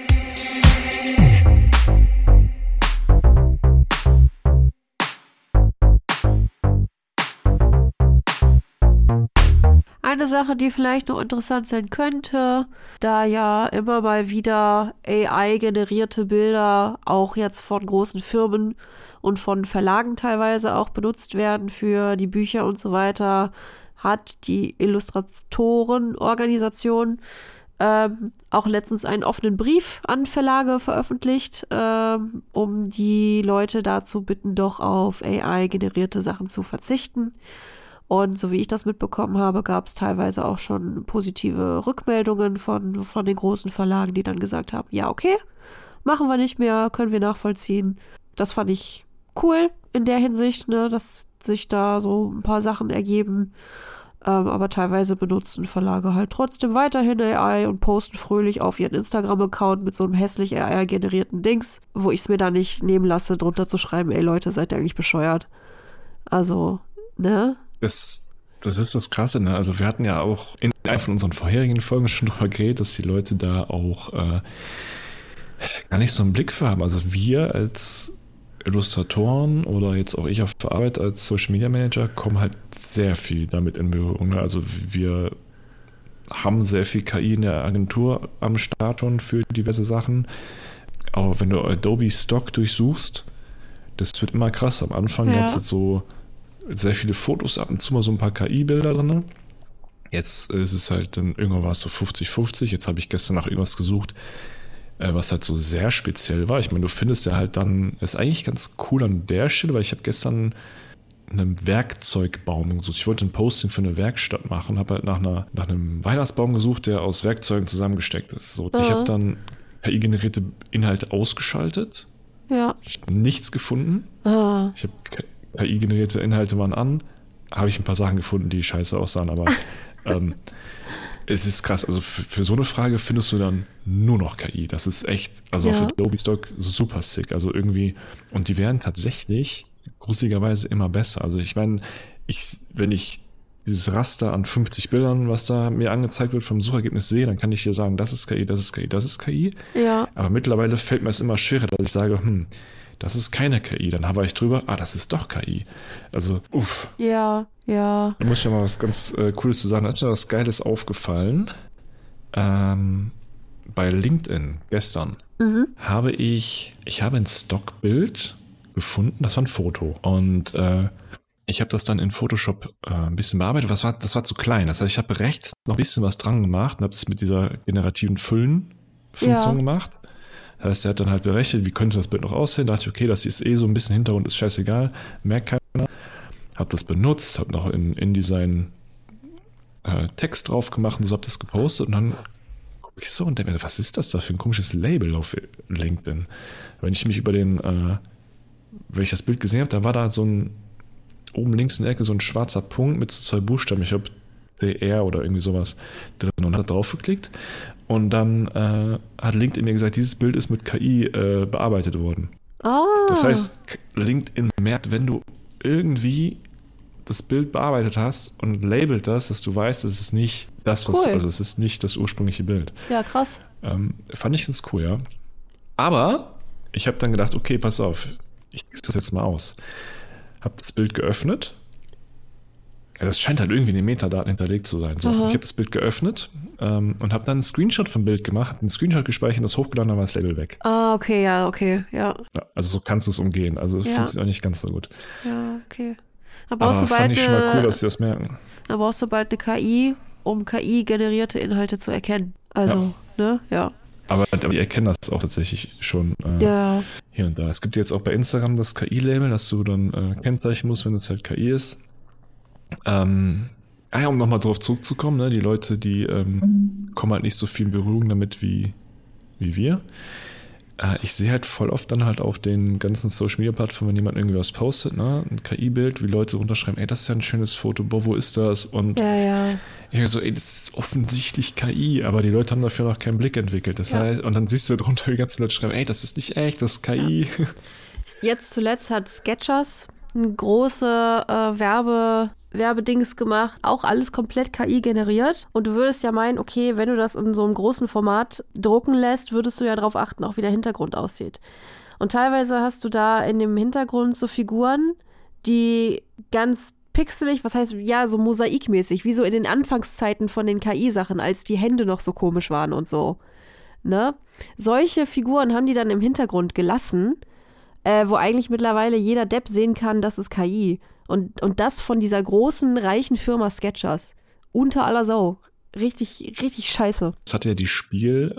Eine Sache, die vielleicht noch interessant sein könnte, da ja immer mal wieder AI-generierte Bilder auch jetzt von großen Firmen und von Verlagen teilweise auch benutzt werden für die Bücher und so weiter, hat die Illustratorenorganisation auch letztens einen offenen Brief an Verlage veröffentlicht, um die Leute dazu bitten, doch auf AI-generierte Sachen zu verzichten. Und so wie ich das mitbekommen habe, gab es teilweise auch schon positive Rückmeldungen von den großen Verlagen, die dann gesagt haben, ja, okay, machen wir nicht mehr, können wir nachvollziehen. Das fand ich cool in der Hinsicht, ne, dass sich da so ein paar Sachen ergeben. Aber teilweise benutzen Verlage halt trotzdem weiterhin AI und posten fröhlich auf ihren Instagram-Account mit so einem hässlich AI-generierten Dings, wo ich es mir da nicht nehmen lasse, drunter zu schreiben, ey Leute, seid ihr eigentlich bescheuert? Also, ne? Das ist das Krasse, ne? Also wir hatten ja auch in einer von unseren vorherigen Folgen schon drüber geredet, dass die Leute da auch gar nicht so einen Blick für haben. Also wir als Illustratoren oder jetzt auch ich auf der Arbeit als Social Media Manager kommen halt sehr viel damit in Berührung. Ne? Also wir haben sehr viel KI in der Agentur am Start schon für diverse Sachen. Aber wenn du Adobe Stock durchsuchst, das wird immer krass. Am Anfang gab es jetzt so sehr viele Fotos, ab und zu mal so ein paar KI-Bilder drin. Jetzt ist es halt, dann irgendwann war es so 50-50. Jetzt habe ich gestern nach irgendwas gesucht, was halt so sehr speziell war. Ich meine, du findest ja halt dann, ist eigentlich ganz cool an der Stelle, weil ich habe gestern einen Werkzeugbaum gesucht. Ich wollte ein Posting für eine Werkstatt machen, habe halt nach einem Weihnachtsbaum gesucht, der aus Werkzeugen zusammengesteckt ist. So, ich habe dann KI-generierte Inhalte ausgeschaltet. Ja. Ich habe nichts gefunden. Ich habe KI-generierte Inhalte waren an, habe ich ein paar Sachen gefunden, die scheiße aussahen, aber es ist krass. Also für so eine Frage findest du dann nur noch KI. Das ist echt, also auf Adobe Stock super sick. Also irgendwie, und die werden tatsächlich gruseligerweise immer besser. Also ich meine, wenn ich dieses Raster an 50 Bildern, was da mir angezeigt wird vom Suchergebnis sehe, dann kann ich dir sagen, das ist KI, das ist KI, das ist KI. Ja. Aber mittlerweile fällt mir es immer schwerer, dass ich sage, das ist keine KI. Dann habe ich drüber, das ist doch KI. Also, uff. Ja. Da muss ich ja mal was ganz Cooles zu sagen. Da ist mir was Geiles aufgefallen. Bei LinkedIn gestern habe ich ein Stockbild gefunden. Das war ein Foto. Und ich habe das dann in Photoshop ein bisschen bearbeitet. Das war zu klein. Das heißt, ich habe rechts noch ein bisschen was dran gemacht und habe das mit dieser generativen Füllen-Funktion gemacht. Das heißt, er hat dann halt berechnet, wie könnte das Bild noch aussehen. Da dachte ich, okay, das ist so ein bisschen Hintergrund, ist scheißegal, merkt keiner. Hab das benutzt, hab noch in InDesign Text drauf gemacht und so hab das gepostet und dann gucke ich so und denke mir, was ist das da für ein komisches Label auf LinkedIn? Wenn ich mich wenn ich das Bild gesehen habe, da war da so ein, oben links in der Ecke so ein schwarzer Punkt mit so 2 Buchstaben, ich glaube DR oder irgendwie sowas drin und hat drauf geklickt. Und dann hat LinkedIn mir gesagt, dieses Bild ist mit KI bearbeitet worden. Das heißt, LinkedIn merkt, wenn du irgendwie das Bild bearbeitet hast und labelt das, dass du weißt, es ist nicht das, also es ist nicht das ursprüngliche Bild. Ja, krass. Fand ich ganz cool, ja. Aber ich habe dann gedacht, okay, pass auf, ich kriege das jetzt mal aus. Hab das Bild geöffnet. Ja, das scheint halt irgendwie in den Metadaten hinterlegt zu sein. So, ich habe das Bild geöffnet und habe dann einen Screenshot vom Bild gemacht, einen Screenshot gespeichert, das hochgeladen, dann war das Label weg. Okay, ja. Also so kannst du es umgehen. Also es funktioniert auch nicht ganz so gut. Ja, okay. Aber fand ich schon mal cool, dass sie das merken. Da brauchst du bald eine KI, um KI-generierte Inhalte zu erkennen. Also, ne? Ja. Aber die erkennen das auch tatsächlich schon hier und da. Es gibt jetzt auch bei Instagram das KI-Label, dass du dann kennzeichnen musst, wenn es halt KI ist. Um nochmal drauf zurückzukommen, ne? Die Leute, die kommen halt nicht so viel in Berührung damit wie wir. Ich sehe halt voll oft dann halt auf den ganzen Social-Media-Plattformen, wenn jemand irgendwie was postet, ne, ein KI-Bild, wie Leute runterschreiben, ey, das ist ja ein schönes Foto, boah, wo ist das? Und Ja. ich denke so, ey, das ist offensichtlich KI, aber die Leute haben dafür noch keinen Blick entwickelt. Das heißt, und dann siehst du drunter, wie ganz viele Leute schreiben, ey, das ist nicht echt, das ist KI. Ja. Jetzt zuletzt hat Skechers eine große Werbedings gemacht, auch alles komplett KI generiert. Und du würdest ja meinen, okay, wenn du das in so einem großen Format drucken lässt, würdest du ja darauf achten, auch wie der Hintergrund aussieht. Und teilweise hast du da in dem Hintergrund so Figuren, die ganz pixelig, was heißt, ja, so mosaikmäßig, wie so in den Anfangszeiten von den KI-Sachen, als die Hände noch so komisch waren und so. Ne? Solche Figuren haben die dann im Hintergrund gelassen, wo eigentlich mittlerweile jeder Depp sehen kann, das ist KI. Und das von dieser großen, reichen Firma Skechers. Unter aller Sau. Richtig, richtig scheiße. Das hatte ja die Spiel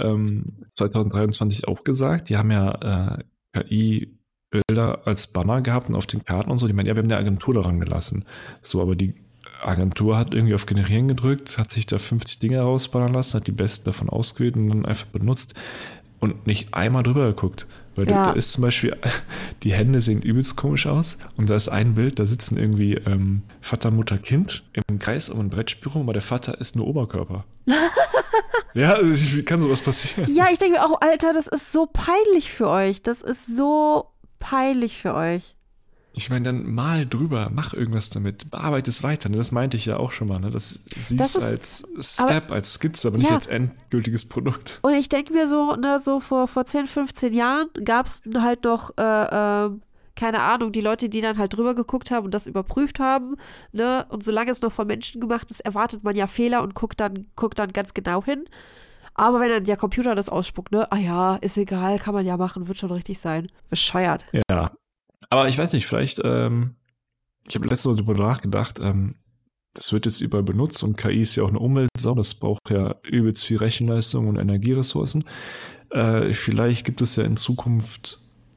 2023 auch gesagt. Die haben ja KI-Bilder als Banner gehabt und auf den Karten und so. Die meinen, ja, wir haben eine Agentur daran gelassen. So, aber die Agentur hat irgendwie auf Generieren gedrückt, hat sich da 50 Dinge rausballern lassen, hat die besten davon ausgewählt und dann einfach benutzt und nicht einmal drüber geguckt. Weil da ist zum Beispiel, die Hände sehen übelst komisch aus und da ist ein Bild, da sitzen irgendwie Vater, Mutter, Kind im Kreis um ein Brettspiel rum, aber der Vater ist nur Oberkörper. Ja, also wie kann sowas passieren? Ja, ich denke mir auch, Alter, das ist so peinlich für euch. Das ist so peinlich für euch. Ich meine, dann mal drüber, mach irgendwas damit, bearbeite es weiter. Ne? Das meinte ich ja auch schon mal. Ne? Das siehst du als Step, als Skizze, aber nicht als endgültiges Produkt. Und ich denke mir so, ne, so vor 10, 15 Jahren gab es halt noch, keine Ahnung, die Leute, die dann halt drüber geguckt haben und das überprüft haben. Ne? Und solange es noch von Menschen gemacht ist, erwartet man ja Fehler und guckt dann ganz genau hin. Aber wenn dann der Computer das ausspuckt, ne, ja, ist egal, kann man ja machen, wird schon richtig sein. Bescheuert. Ja. Aber ich weiß nicht, vielleicht, ich habe letztens Mal darüber nachgedacht, das wird jetzt überall benutzt und KI ist ja auch eine Umweltsau, das braucht ja übelst viel Rechenleistung und Energieressourcen. Vielleicht gibt es ja in Zukunft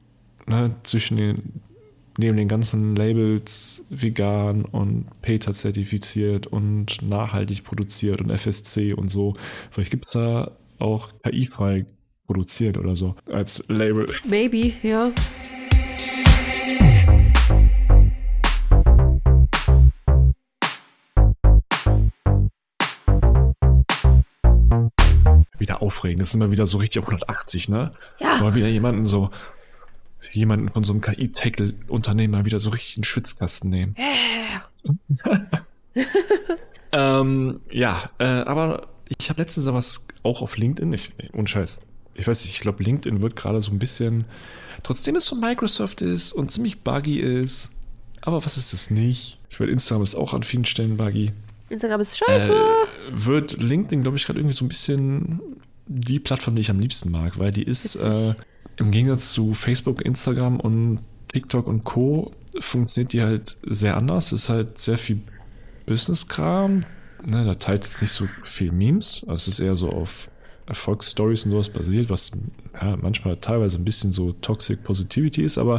neben den ganzen Labels vegan und PETA-zertifiziert und nachhaltig produziert und FSC und so, vielleicht gibt es da auch KI-frei produziert oder so als Label. Maybe, ja. Wieder aufregend. Das ist immer wieder so richtig auf 180, ne? Ja. Mal wieder jemanden von so einem KI-Tackle-Unternehmen mal wieder so richtig einen Schwitzkasten nehmen. Aber ich habe letztens sowas auch auf LinkedIn, ohne Scheiß. Ich weiß nicht, ich glaube, LinkedIn wird gerade so ein bisschen, trotzdem es von Microsoft ist und ziemlich buggy ist, aber was ist das nicht? Ich meine, Instagram ist auch an vielen Stellen buggy. Instagram ist scheiße. Wird LinkedIn, glaube ich, gerade irgendwie so ein bisschen die Plattform, die ich am liebsten mag, weil die ist im Gegensatz zu Facebook, Instagram und TikTok und Co. funktioniert die halt sehr anders. Es ist halt sehr viel Business-Kram. Ne, da teilt es nicht so viel Memes. Also es ist eher so auf Erfolgsstories und sowas basiert, was ja, manchmal teilweise ein bisschen so Toxic Positivity ist, aber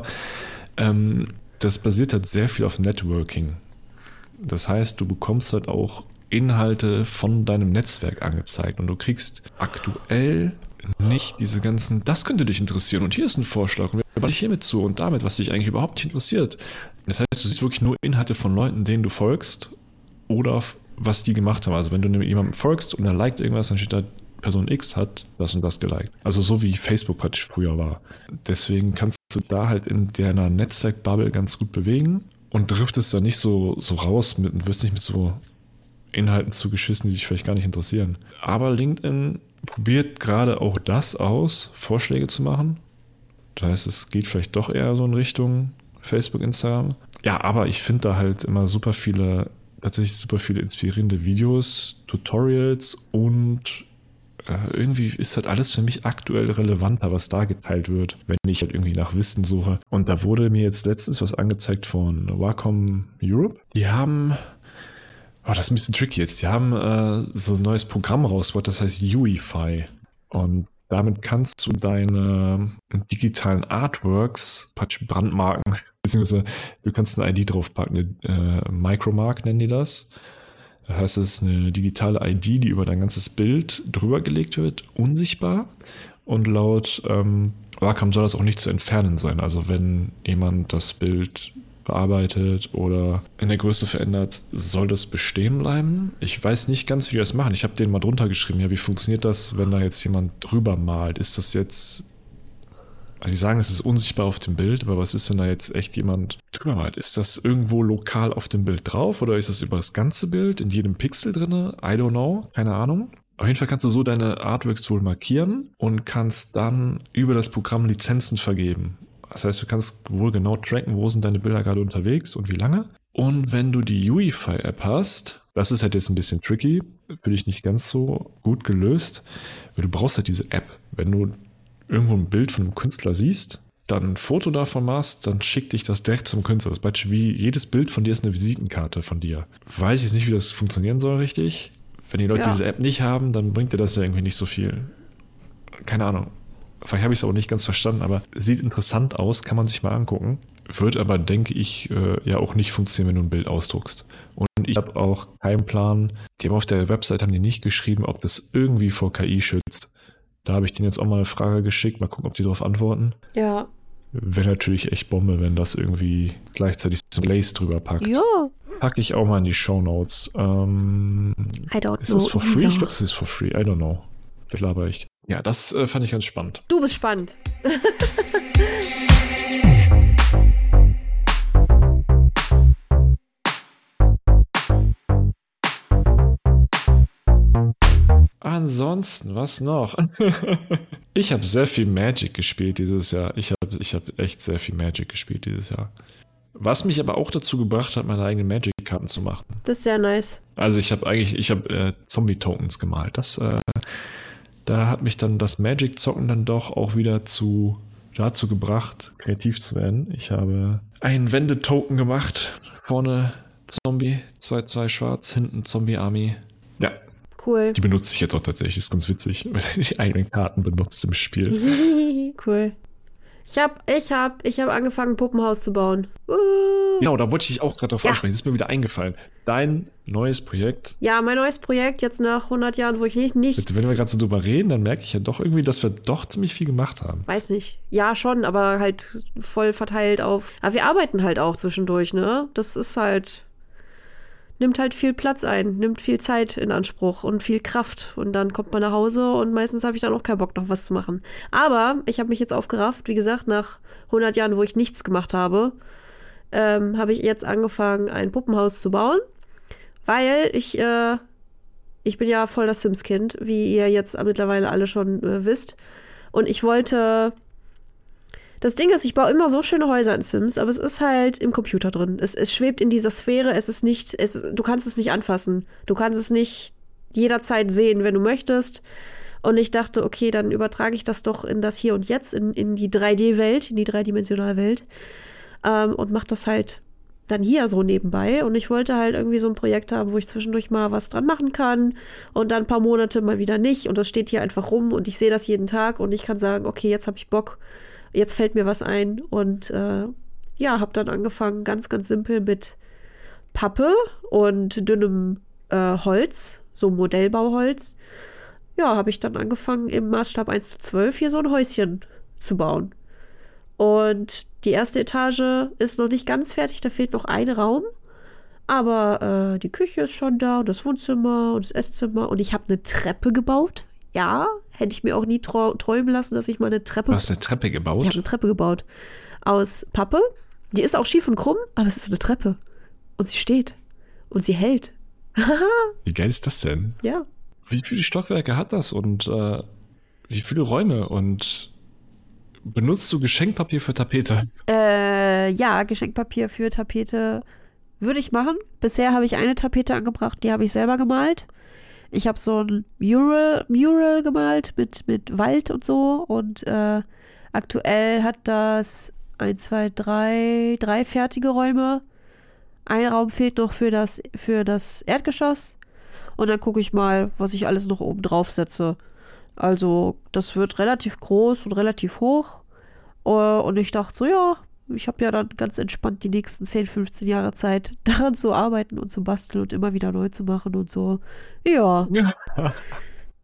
das basiert halt sehr viel auf Networking. Das heißt, du bekommst halt auch Inhalte von deinem Netzwerk angezeigt und du kriegst aktuell nicht diese ganzen, das könnte dich interessieren und hier ist ein Vorschlag und wir dich hiermit zu und damit, was dich eigentlich überhaupt nicht interessiert. Das heißt, du siehst wirklich nur Inhalte von Leuten, denen du folgst oder was die gemacht haben. Also wenn du jemandem folgst und er liked irgendwas, dann steht da, Person X hat das und das geliked. Also so wie Facebook praktisch früher war. Deswegen kannst du da halt in deiner Netzwerkbubble ganz gut bewegen und driftest da nicht so raus und wirst nicht mit so Inhalten zugeschissen, die dich vielleicht gar nicht interessieren. Aber LinkedIn probiert gerade auch das aus, Vorschläge zu machen. Das heißt, es geht vielleicht doch eher so in Richtung Facebook, Instagram. Ja, aber ich finde da halt immer tatsächlich super viele inspirierende Videos, Tutorials und irgendwie ist halt alles für mich aktuell relevanter, was da geteilt wird, wenn ich halt irgendwie nach Wissen suche. Und da wurde mir jetzt letztens was angezeigt von Wacom Europe. Die haben, das ist ein bisschen tricky jetzt, die haben so ein neues Programm rausgebracht, das heißt UEFI. Und damit kannst du deine digitalen Artworks, praktisch Brandmarken, beziehungsweise du kannst eine ID draufpacken, eine Micromark nennen die das. Das heißt, es ist eine digitale ID, die über dein ganzes Bild drüber gelegt wird, unsichtbar. Und laut Wacom soll das auch nicht zu entfernen sein. Also wenn jemand das Bild bearbeitet oder in der Größe verändert, soll das bestehen bleiben. Ich weiß nicht ganz, wie die das machen. Ich habe denen mal drunter geschrieben, ja, wie funktioniert das, wenn da jetzt jemand drüber malt? Ist das jetzt, also die sagen, es ist unsichtbar auf dem Bild, aber was ist, wenn da jetzt echt jemand drüber malt? Ist das irgendwo lokal auf dem Bild drauf oder ist das über das ganze Bild in jedem Pixel drinne? I don't know, keine Ahnung. Auf jeden Fall kannst du so deine Artworks wohl markieren und kannst dann über das Programm Lizenzen vergeben. Das heißt, du kannst wohl genau tracken, wo sind deine Bilder gerade unterwegs und wie lange. Und wenn du die UEFI-App hast, das ist halt jetzt ein bisschen tricky, finde ich nicht ganz so gut gelöst, weil du brauchst halt diese App. Wenn du irgendwo ein Bild von einem Künstler siehst, dann ein Foto davon machst, dann schickt dich das direkt zum Künstler. Das Beispiel wie jedes Bild von dir ist eine Visitenkarte von dir. Weiß ich jetzt nicht, wie das funktionieren soll richtig. Wenn die Leute diese App nicht haben, dann bringt dir das ja irgendwie nicht so viel. Keine Ahnung. Vielleicht habe ich es auch nicht ganz verstanden, aber sieht interessant aus, kann man sich mal angucken. Wird aber, denke ich, ja auch nicht funktionieren, wenn du ein Bild ausdruckst. Und ich habe auch keinen Plan. Die haben auf der Website haben die nicht geschrieben, ob das irgendwie vor KI schützt. Da habe ich denen jetzt auch mal eine Frage geschickt. Mal gucken, ob die darauf antworten. Ja. Wäre natürlich echt Bombe, wenn das irgendwie gleichzeitig so ein Lace drüber packt. Ja. Packe ich auch mal in die Shownotes. I don't know. Ist das for free? Ich glaube, es ist for free. I don't know. Das laber ich. Ja, das fand ich ganz spannend. Du bist spannend. Ansonsten, was noch? Ich habe sehr viel Magic gespielt dieses Jahr. Ich hab echt sehr viel Magic gespielt dieses Jahr. Was mich aber auch dazu gebracht hat, meine eigenen Magic-Karten zu machen. Das ist sehr nice. Also ich habe Zombie-Tokens gemalt. Da hat mich dann das Magic-Zocken dann doch auch wieder dazu gebracht, kreativ zu werden. Ich habe einen Wende-Token gemacht. Vorne Zombie, 2-2 schwarz, hinten Zombie-Army. Ja. Cool. Die benutze ich jetzt auch tatsächlich. Ist ganz witzig, wenn du die eigenen Karten benutzt im Spiel. Cool. Ich hab angefangen, ein Puppenhaus zu bauen. Genau, da wollte ich dich auch gerade drauf ansprechen. Das ist mir wieder eingefallen. Dein neues Projekt. Ja, mein neues Projekt jetzt nach 100 Jahren, wo ich nichts... Wenn wir gerade so drüber reden, dann merke ich ja doch irgendwie, dass wir doch ziemlich viel gemacht haben. Weiß nicht. Ja, schon, aber halt voll verteilt auf... Aber wir arbeiten halt auch zwischendurch, ne? Das ist halt... Nimmt halt viel Platz ein, nimmt viel Zeit in Anspruch und viel Kraft. Und dann kommt man nach Hause und meistens habe ich dann auch keinen Bock, noch was zu machen. Aber ich habe mich jetzt aufgerafft, wie gesagt, nach 100 Jahren, wo ich nichts gemacht habe, habe ich jetzt angefangen, ein Puppenhaus zu bauen. Weil ich bin ja voll das Sims-Kind, wie ihr jetzt mittlerweile alle schon wisst. Und ich wollte... Das Ding ist, ich baue immer so schöne Häuser in Sims, aber es ist halt im Computer drin. Es schwebt in dieser Sphäre, du kannst es nicht anfassen. Du kannst es nicht jederzeit sehen, wenn du möchtest. Und ich dachte, okay, dann übertrage ich das doch in das Hier und Jetzt, in die 3D-Welt, in die dreidimensionale Welt. Und mache das halt dann hier so nebenbei. Und ich wollte halt irgendwie so ein Projekt haben, wo ich zwischendurch mal was dran machen kann und dann ein paar Monate mal wieder nicht. Und das steht hier einfach rum und ich sehe das jeden Tag und ich kann sagen, okay, jetzt habe ich Bock. Jetzt fällt mir was ein und habe dann angefangen, ganz, ganz simpel mit Pappe und dünnem Holz, so Modellbauholz. Ja, habe ich dann angefangen, im Maßstab 1:12 hier so ein Häuschen zu bauen. Und die erste Etage ist noch nicht ganz fertig, da fehlt noch ein Raum. Aber die Küche ist schon da und das Wohnzimmer und das Esszimmer. Und ich habe eine Treppe gebaut. Ja, hätte ich mir auch nie träumen lassen, dass ich mal eine Treppe... Du hast eine Treppe gebaut? Ich habe eine Treppe gebaut. Aus Pappe. Die ist auch schief und krumm, aber es ist eine Treppe. Und sie steht. Und sie hält. Wie geil ist das denn? Ja. Wie viele Stockwerke hat das und wie viele Räume? Und benutzt du Geschenkpapier für Tapete? Ja, Geschenkpapier für Tapete würde ich machen. Bisher habe ich eine Tapete angebracht, die habe ich selber gemalt. Ich habe so ein Mural gemalt mit Wald und so und aktuell hat das 1, 2, 3 fertige Räume. Ein Raum fehlt noch für das Erdgeschoss und dann gucke ich mal, was ich alles noch oben drauf setze. Also das wird relativ groß und relativ hoch und ich dachte so, ja, ich habe ja dann ganz entspannt die nächsten 10, 15 Jahre Zeit, daran zu arbeiten und zu basteln und immer wieder neu zu machen und so. Ja.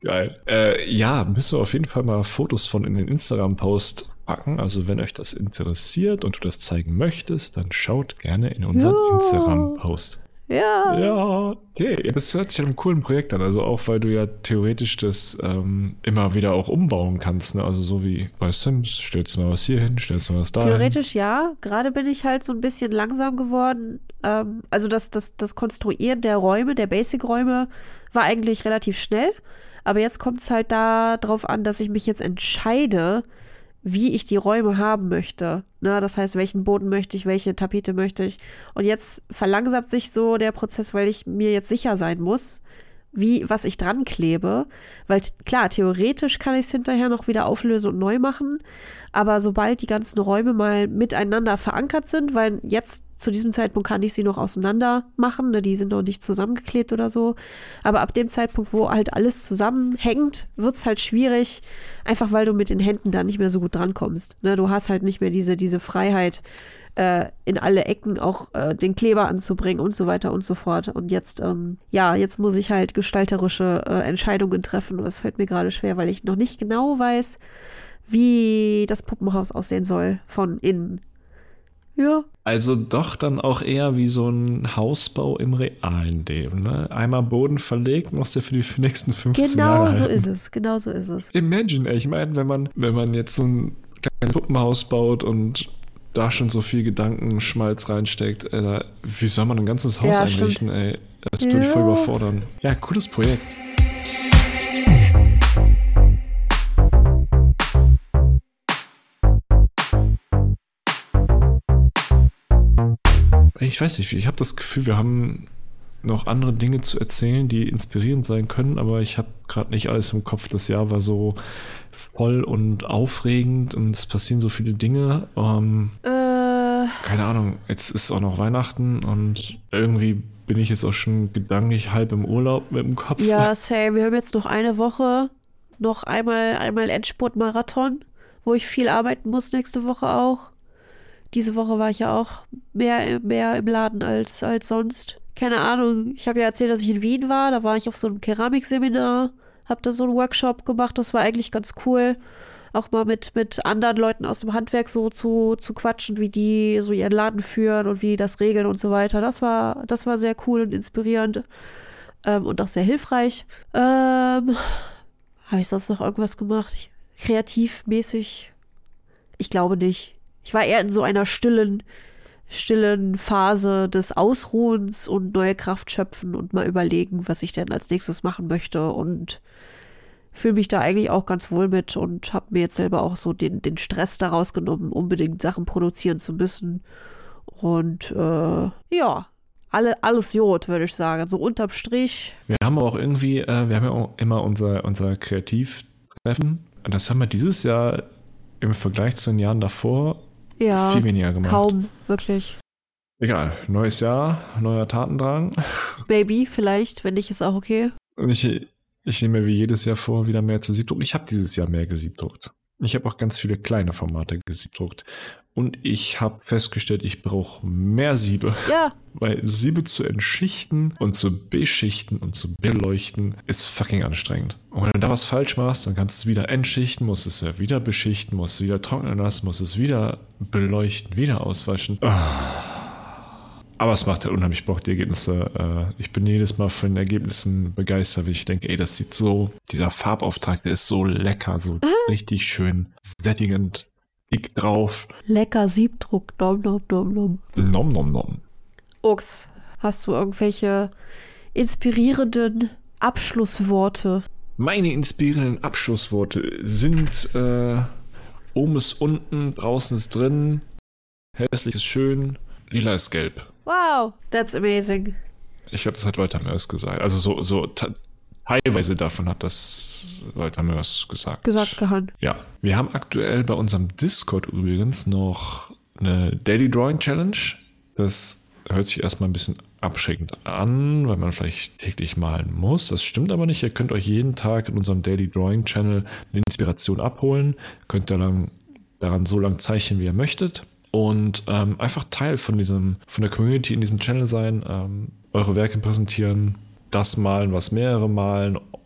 Geil. Ja, müssen wir auf jeden Fall mal Fotos von in den Instagram-Post packen. Also wenn euch das interessiert und du das zeigen möchtest, dann schaut gerne in unseren Instagram-Post. Ja. Ja, okay. Das hört sich an einem coolen Projekt an. Also auch, weil du ja theoretisch das immer wieder auch umbauen kannst. Ne? Also so wie bei Sims, stellst du mal was hier hin, stellst du mal was da hin. Theoretisch ja. Gerade bin ich halt so ein bisschen langsam geworden. Also das Konstruieren der Räume, der Basic-Räume, war eigentlich relativ schnell. Aber jetzt kommt es halt darauf an, dass ich mich jetzt entscheide, wie ich die Räume haben möchte. Ne? Das heißt, welchen Boden möchte ich, welche Tapete möchte ich. Und jetzt verlangsamt sich so der Prozess, weil ich mir jetzt sicher sein muss, was ich dran klebe. Weil klar, theoretisch kann ich es hinterher noch wieder auflösen und neu machen. Aber sobald die ganzen Räume mal miteinander verankert sind, weil jetzt zu diesem Zeitpunkt kann ich sie noch auseinander machen, ne? Die sind noch nicht zusammengeklebt oder so. Aber ab dem Zeitpunkt, wo halt alles zusammenhängt, wird es halt schwierig, einfach weil du mit den Händen da nicht mehr so gut drankommst. Ne? Du hast halt nicht mehr diese Freiheit, in alle Ecken auch den Kleber anzubringen und so weiter und so fort. Und jetzt, jetzt muss ich halt gestalterische Entscheidungen treffen und das fällt mir gerade schwer, weil ich noch nicht genau weiß, wie das Puppenhaus aussehen soll von innen. Ja. Also doch dann auch eher wie so ein Hausbau im realen Leben. Ne? Einmal Boden verlegt, musst du für die nächsten 15 Jahre halten. Genau so ist es. Imagine, ey, ich meine, wenn man jetzt so ein kleines Puppenhaus baut und da schon so viel Gedankenschmalz reinsteckt, wie soll man ein ganzes Haus einrichten, ey? Das würde ich voll überfordern. Ja, cooles Projekt. Ich weiß nicht, ich habe das Gefühl, wir haben noch andere Dinge zu erzählen, die inspirierend sein können, aber ich habe gerade nicht alles im Kopf. Das Jahr war so voll und aufregend und es passieren so viele Dinge. Keine Ahnung, jetzt ist auch noch Weihnachten und irgendwie bin ich jetzt auch schon gedanklich halb im Urlaub mit dem Kopf. Ja, same. Wir haben jetzt noch eine Woche, noch einmal Endspurt-Marathon, wo ich viel arbeiten muss, nächste Woche auch. Diese Woche war ich ja auch mehr im Laden als sonst. Keine Ahnung, ich habe ja erzählt, dass ich in Wien war. Da war ich auf so einem Keramikseminar, habe da so einen Workshop gemacht. Das war eigentlich ganz cool. Auch mal mit anderen Leuten aus dem Handwerk so zu quatschen, wie die so ihren Laden führen und wie die das regeln und so weiter. Das war sehr cool und inspirierend und auch sehr hilfreich. Habe ich sonst noch irgendwas gemacht? Kreativmäßig? Ich glaube nicht. Ich war eher in so einer stillen Phase des Ausruhens und neue Kraft schöpfen und mal überlegen, was ich denn als nächstes machen möchte und fühle mich da eigentlich auch ganz wohl mit und habe mir jetzt selber auch so den Stress daraus genommen, unbedingt Sachen produzieren zu müssen. Und alles Jod, würde ich sagen. So unterm Strich. Wir haben auch irgendwie, wir haben ja auch immer unser Kreativtreffen. Und das haben wir dieses Jahr im Vergleich zu den Jahren davor viel weniger gemacht. Kaum, wirklich. Egal, neues Jahr, neuer Tatendrang. Baby, vielleicht, wenn nicht, ist auch okay. Und ich nehme mir wie jedes Jahr vor, wieder mehr zu siebdrucken. Ich habe dieses Jahr mehr gesiebdruckt. Ich habe auch ganz viele kleine Formate gesiebdruckt. Und ich habe festgestellt, ich brauche mehr Siebe. Ja. Weil Siebe zu entschichten und zu beschichten und zu beleuchten ist fucking anstrengend. Und wenn du da was falsch machst, dann kannst du es wieder entschichten, musst es ja wieder beschichten, musst es wieder trocknen lassen, musst es wieder beleuchten, wieder auswaschen. Aber es macht halt unheimlich Bock, die Ergebnisse. Ich bin jedes Mal von den Ergebnissen begeistert, wie ich denke, ey, das sieht so, dieser Farbauftrag, der ist so lecker, so richtig schön sättigend, dick drauf. Lecker Siebdruck, nom nom nom nom. Nom nom nom. Ux, hast du irgendwelche inspirierenden Abschlussworte? Meine inspirierenden Abschlussworte sind oben ist unten, draußen ist drin, hässlich ist schön, lila ist gelb. Wow, that's amazing. Ich glaube, das hat Walter Mörs gesagt. Also so teilweise davon hat das Walter Mörs gesagt. Gesagt gehabt. Ja. Wir haben aktuell bei unserem Discord übrigens noch eine Daily Drawing Challenge. Das hört sich erstmal ein bisschen abschreckend an, weil man vielleicht täglich malen muss. Das stimmt aber nicht. Ihr könnt euch jeden Tag in unserem Daily Drawing Channel eine Inspiration abholen. Könnt daran so lang zeichnen, wie ihr möchtet. Und einfach Teil von der Community in diesem Channel sein, eure Werke präsentieren, das malen, was mehrere malen,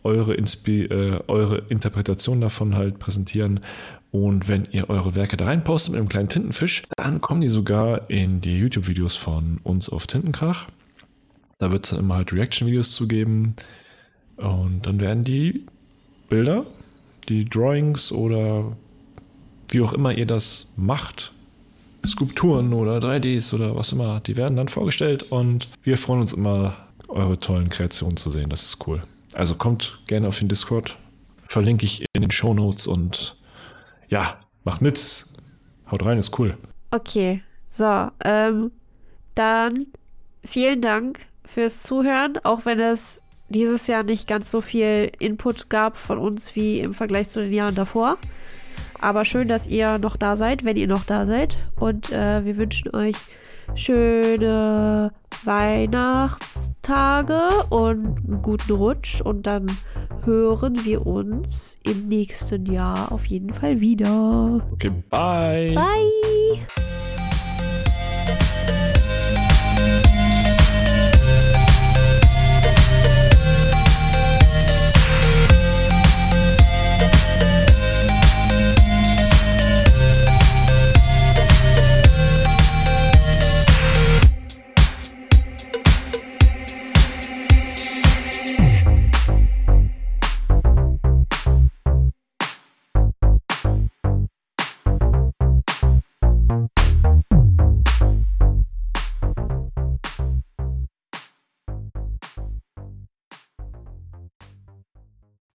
eure Interpretation davon halt präsentieren. Und wenn ihr eure Werke da rein postet mit einem kleinen Tintenfisch, dann kommen die sogar in die YouTube-Videos von uns auf Tintenkrach. Da wird es dann immer halt Reaction-Videos zu geben. Und dann werden die Bilder, die Drawings oder wie auch immer ihr das macht, Skulpturen oder 3Ds oder was immer, die werden dann vorgestellt und wir freuen uns immer, eure tollen Kreationen zu sehen. Das ist cool. Also kommt gerne auf den Discord, verlinke ich in den Shownotes und ja, macht mit. Haut rein, ist cool. Okay, so, dann vielen Dank fürs Zuhören, auch wenn es dieses Jahr nicht ganz so viel Input gab von uns wie im Vergleich zu den Jahren davor. Aber schön, dass ihr noch da seid, wenn ihr noch da seid. Und wir wünschen euch schöne Weihnachtstage und einen guten Rutsch. Und dann hören wir uns im nächsten Jahr auf jeden Fall wieder. Okay, bye. Bye.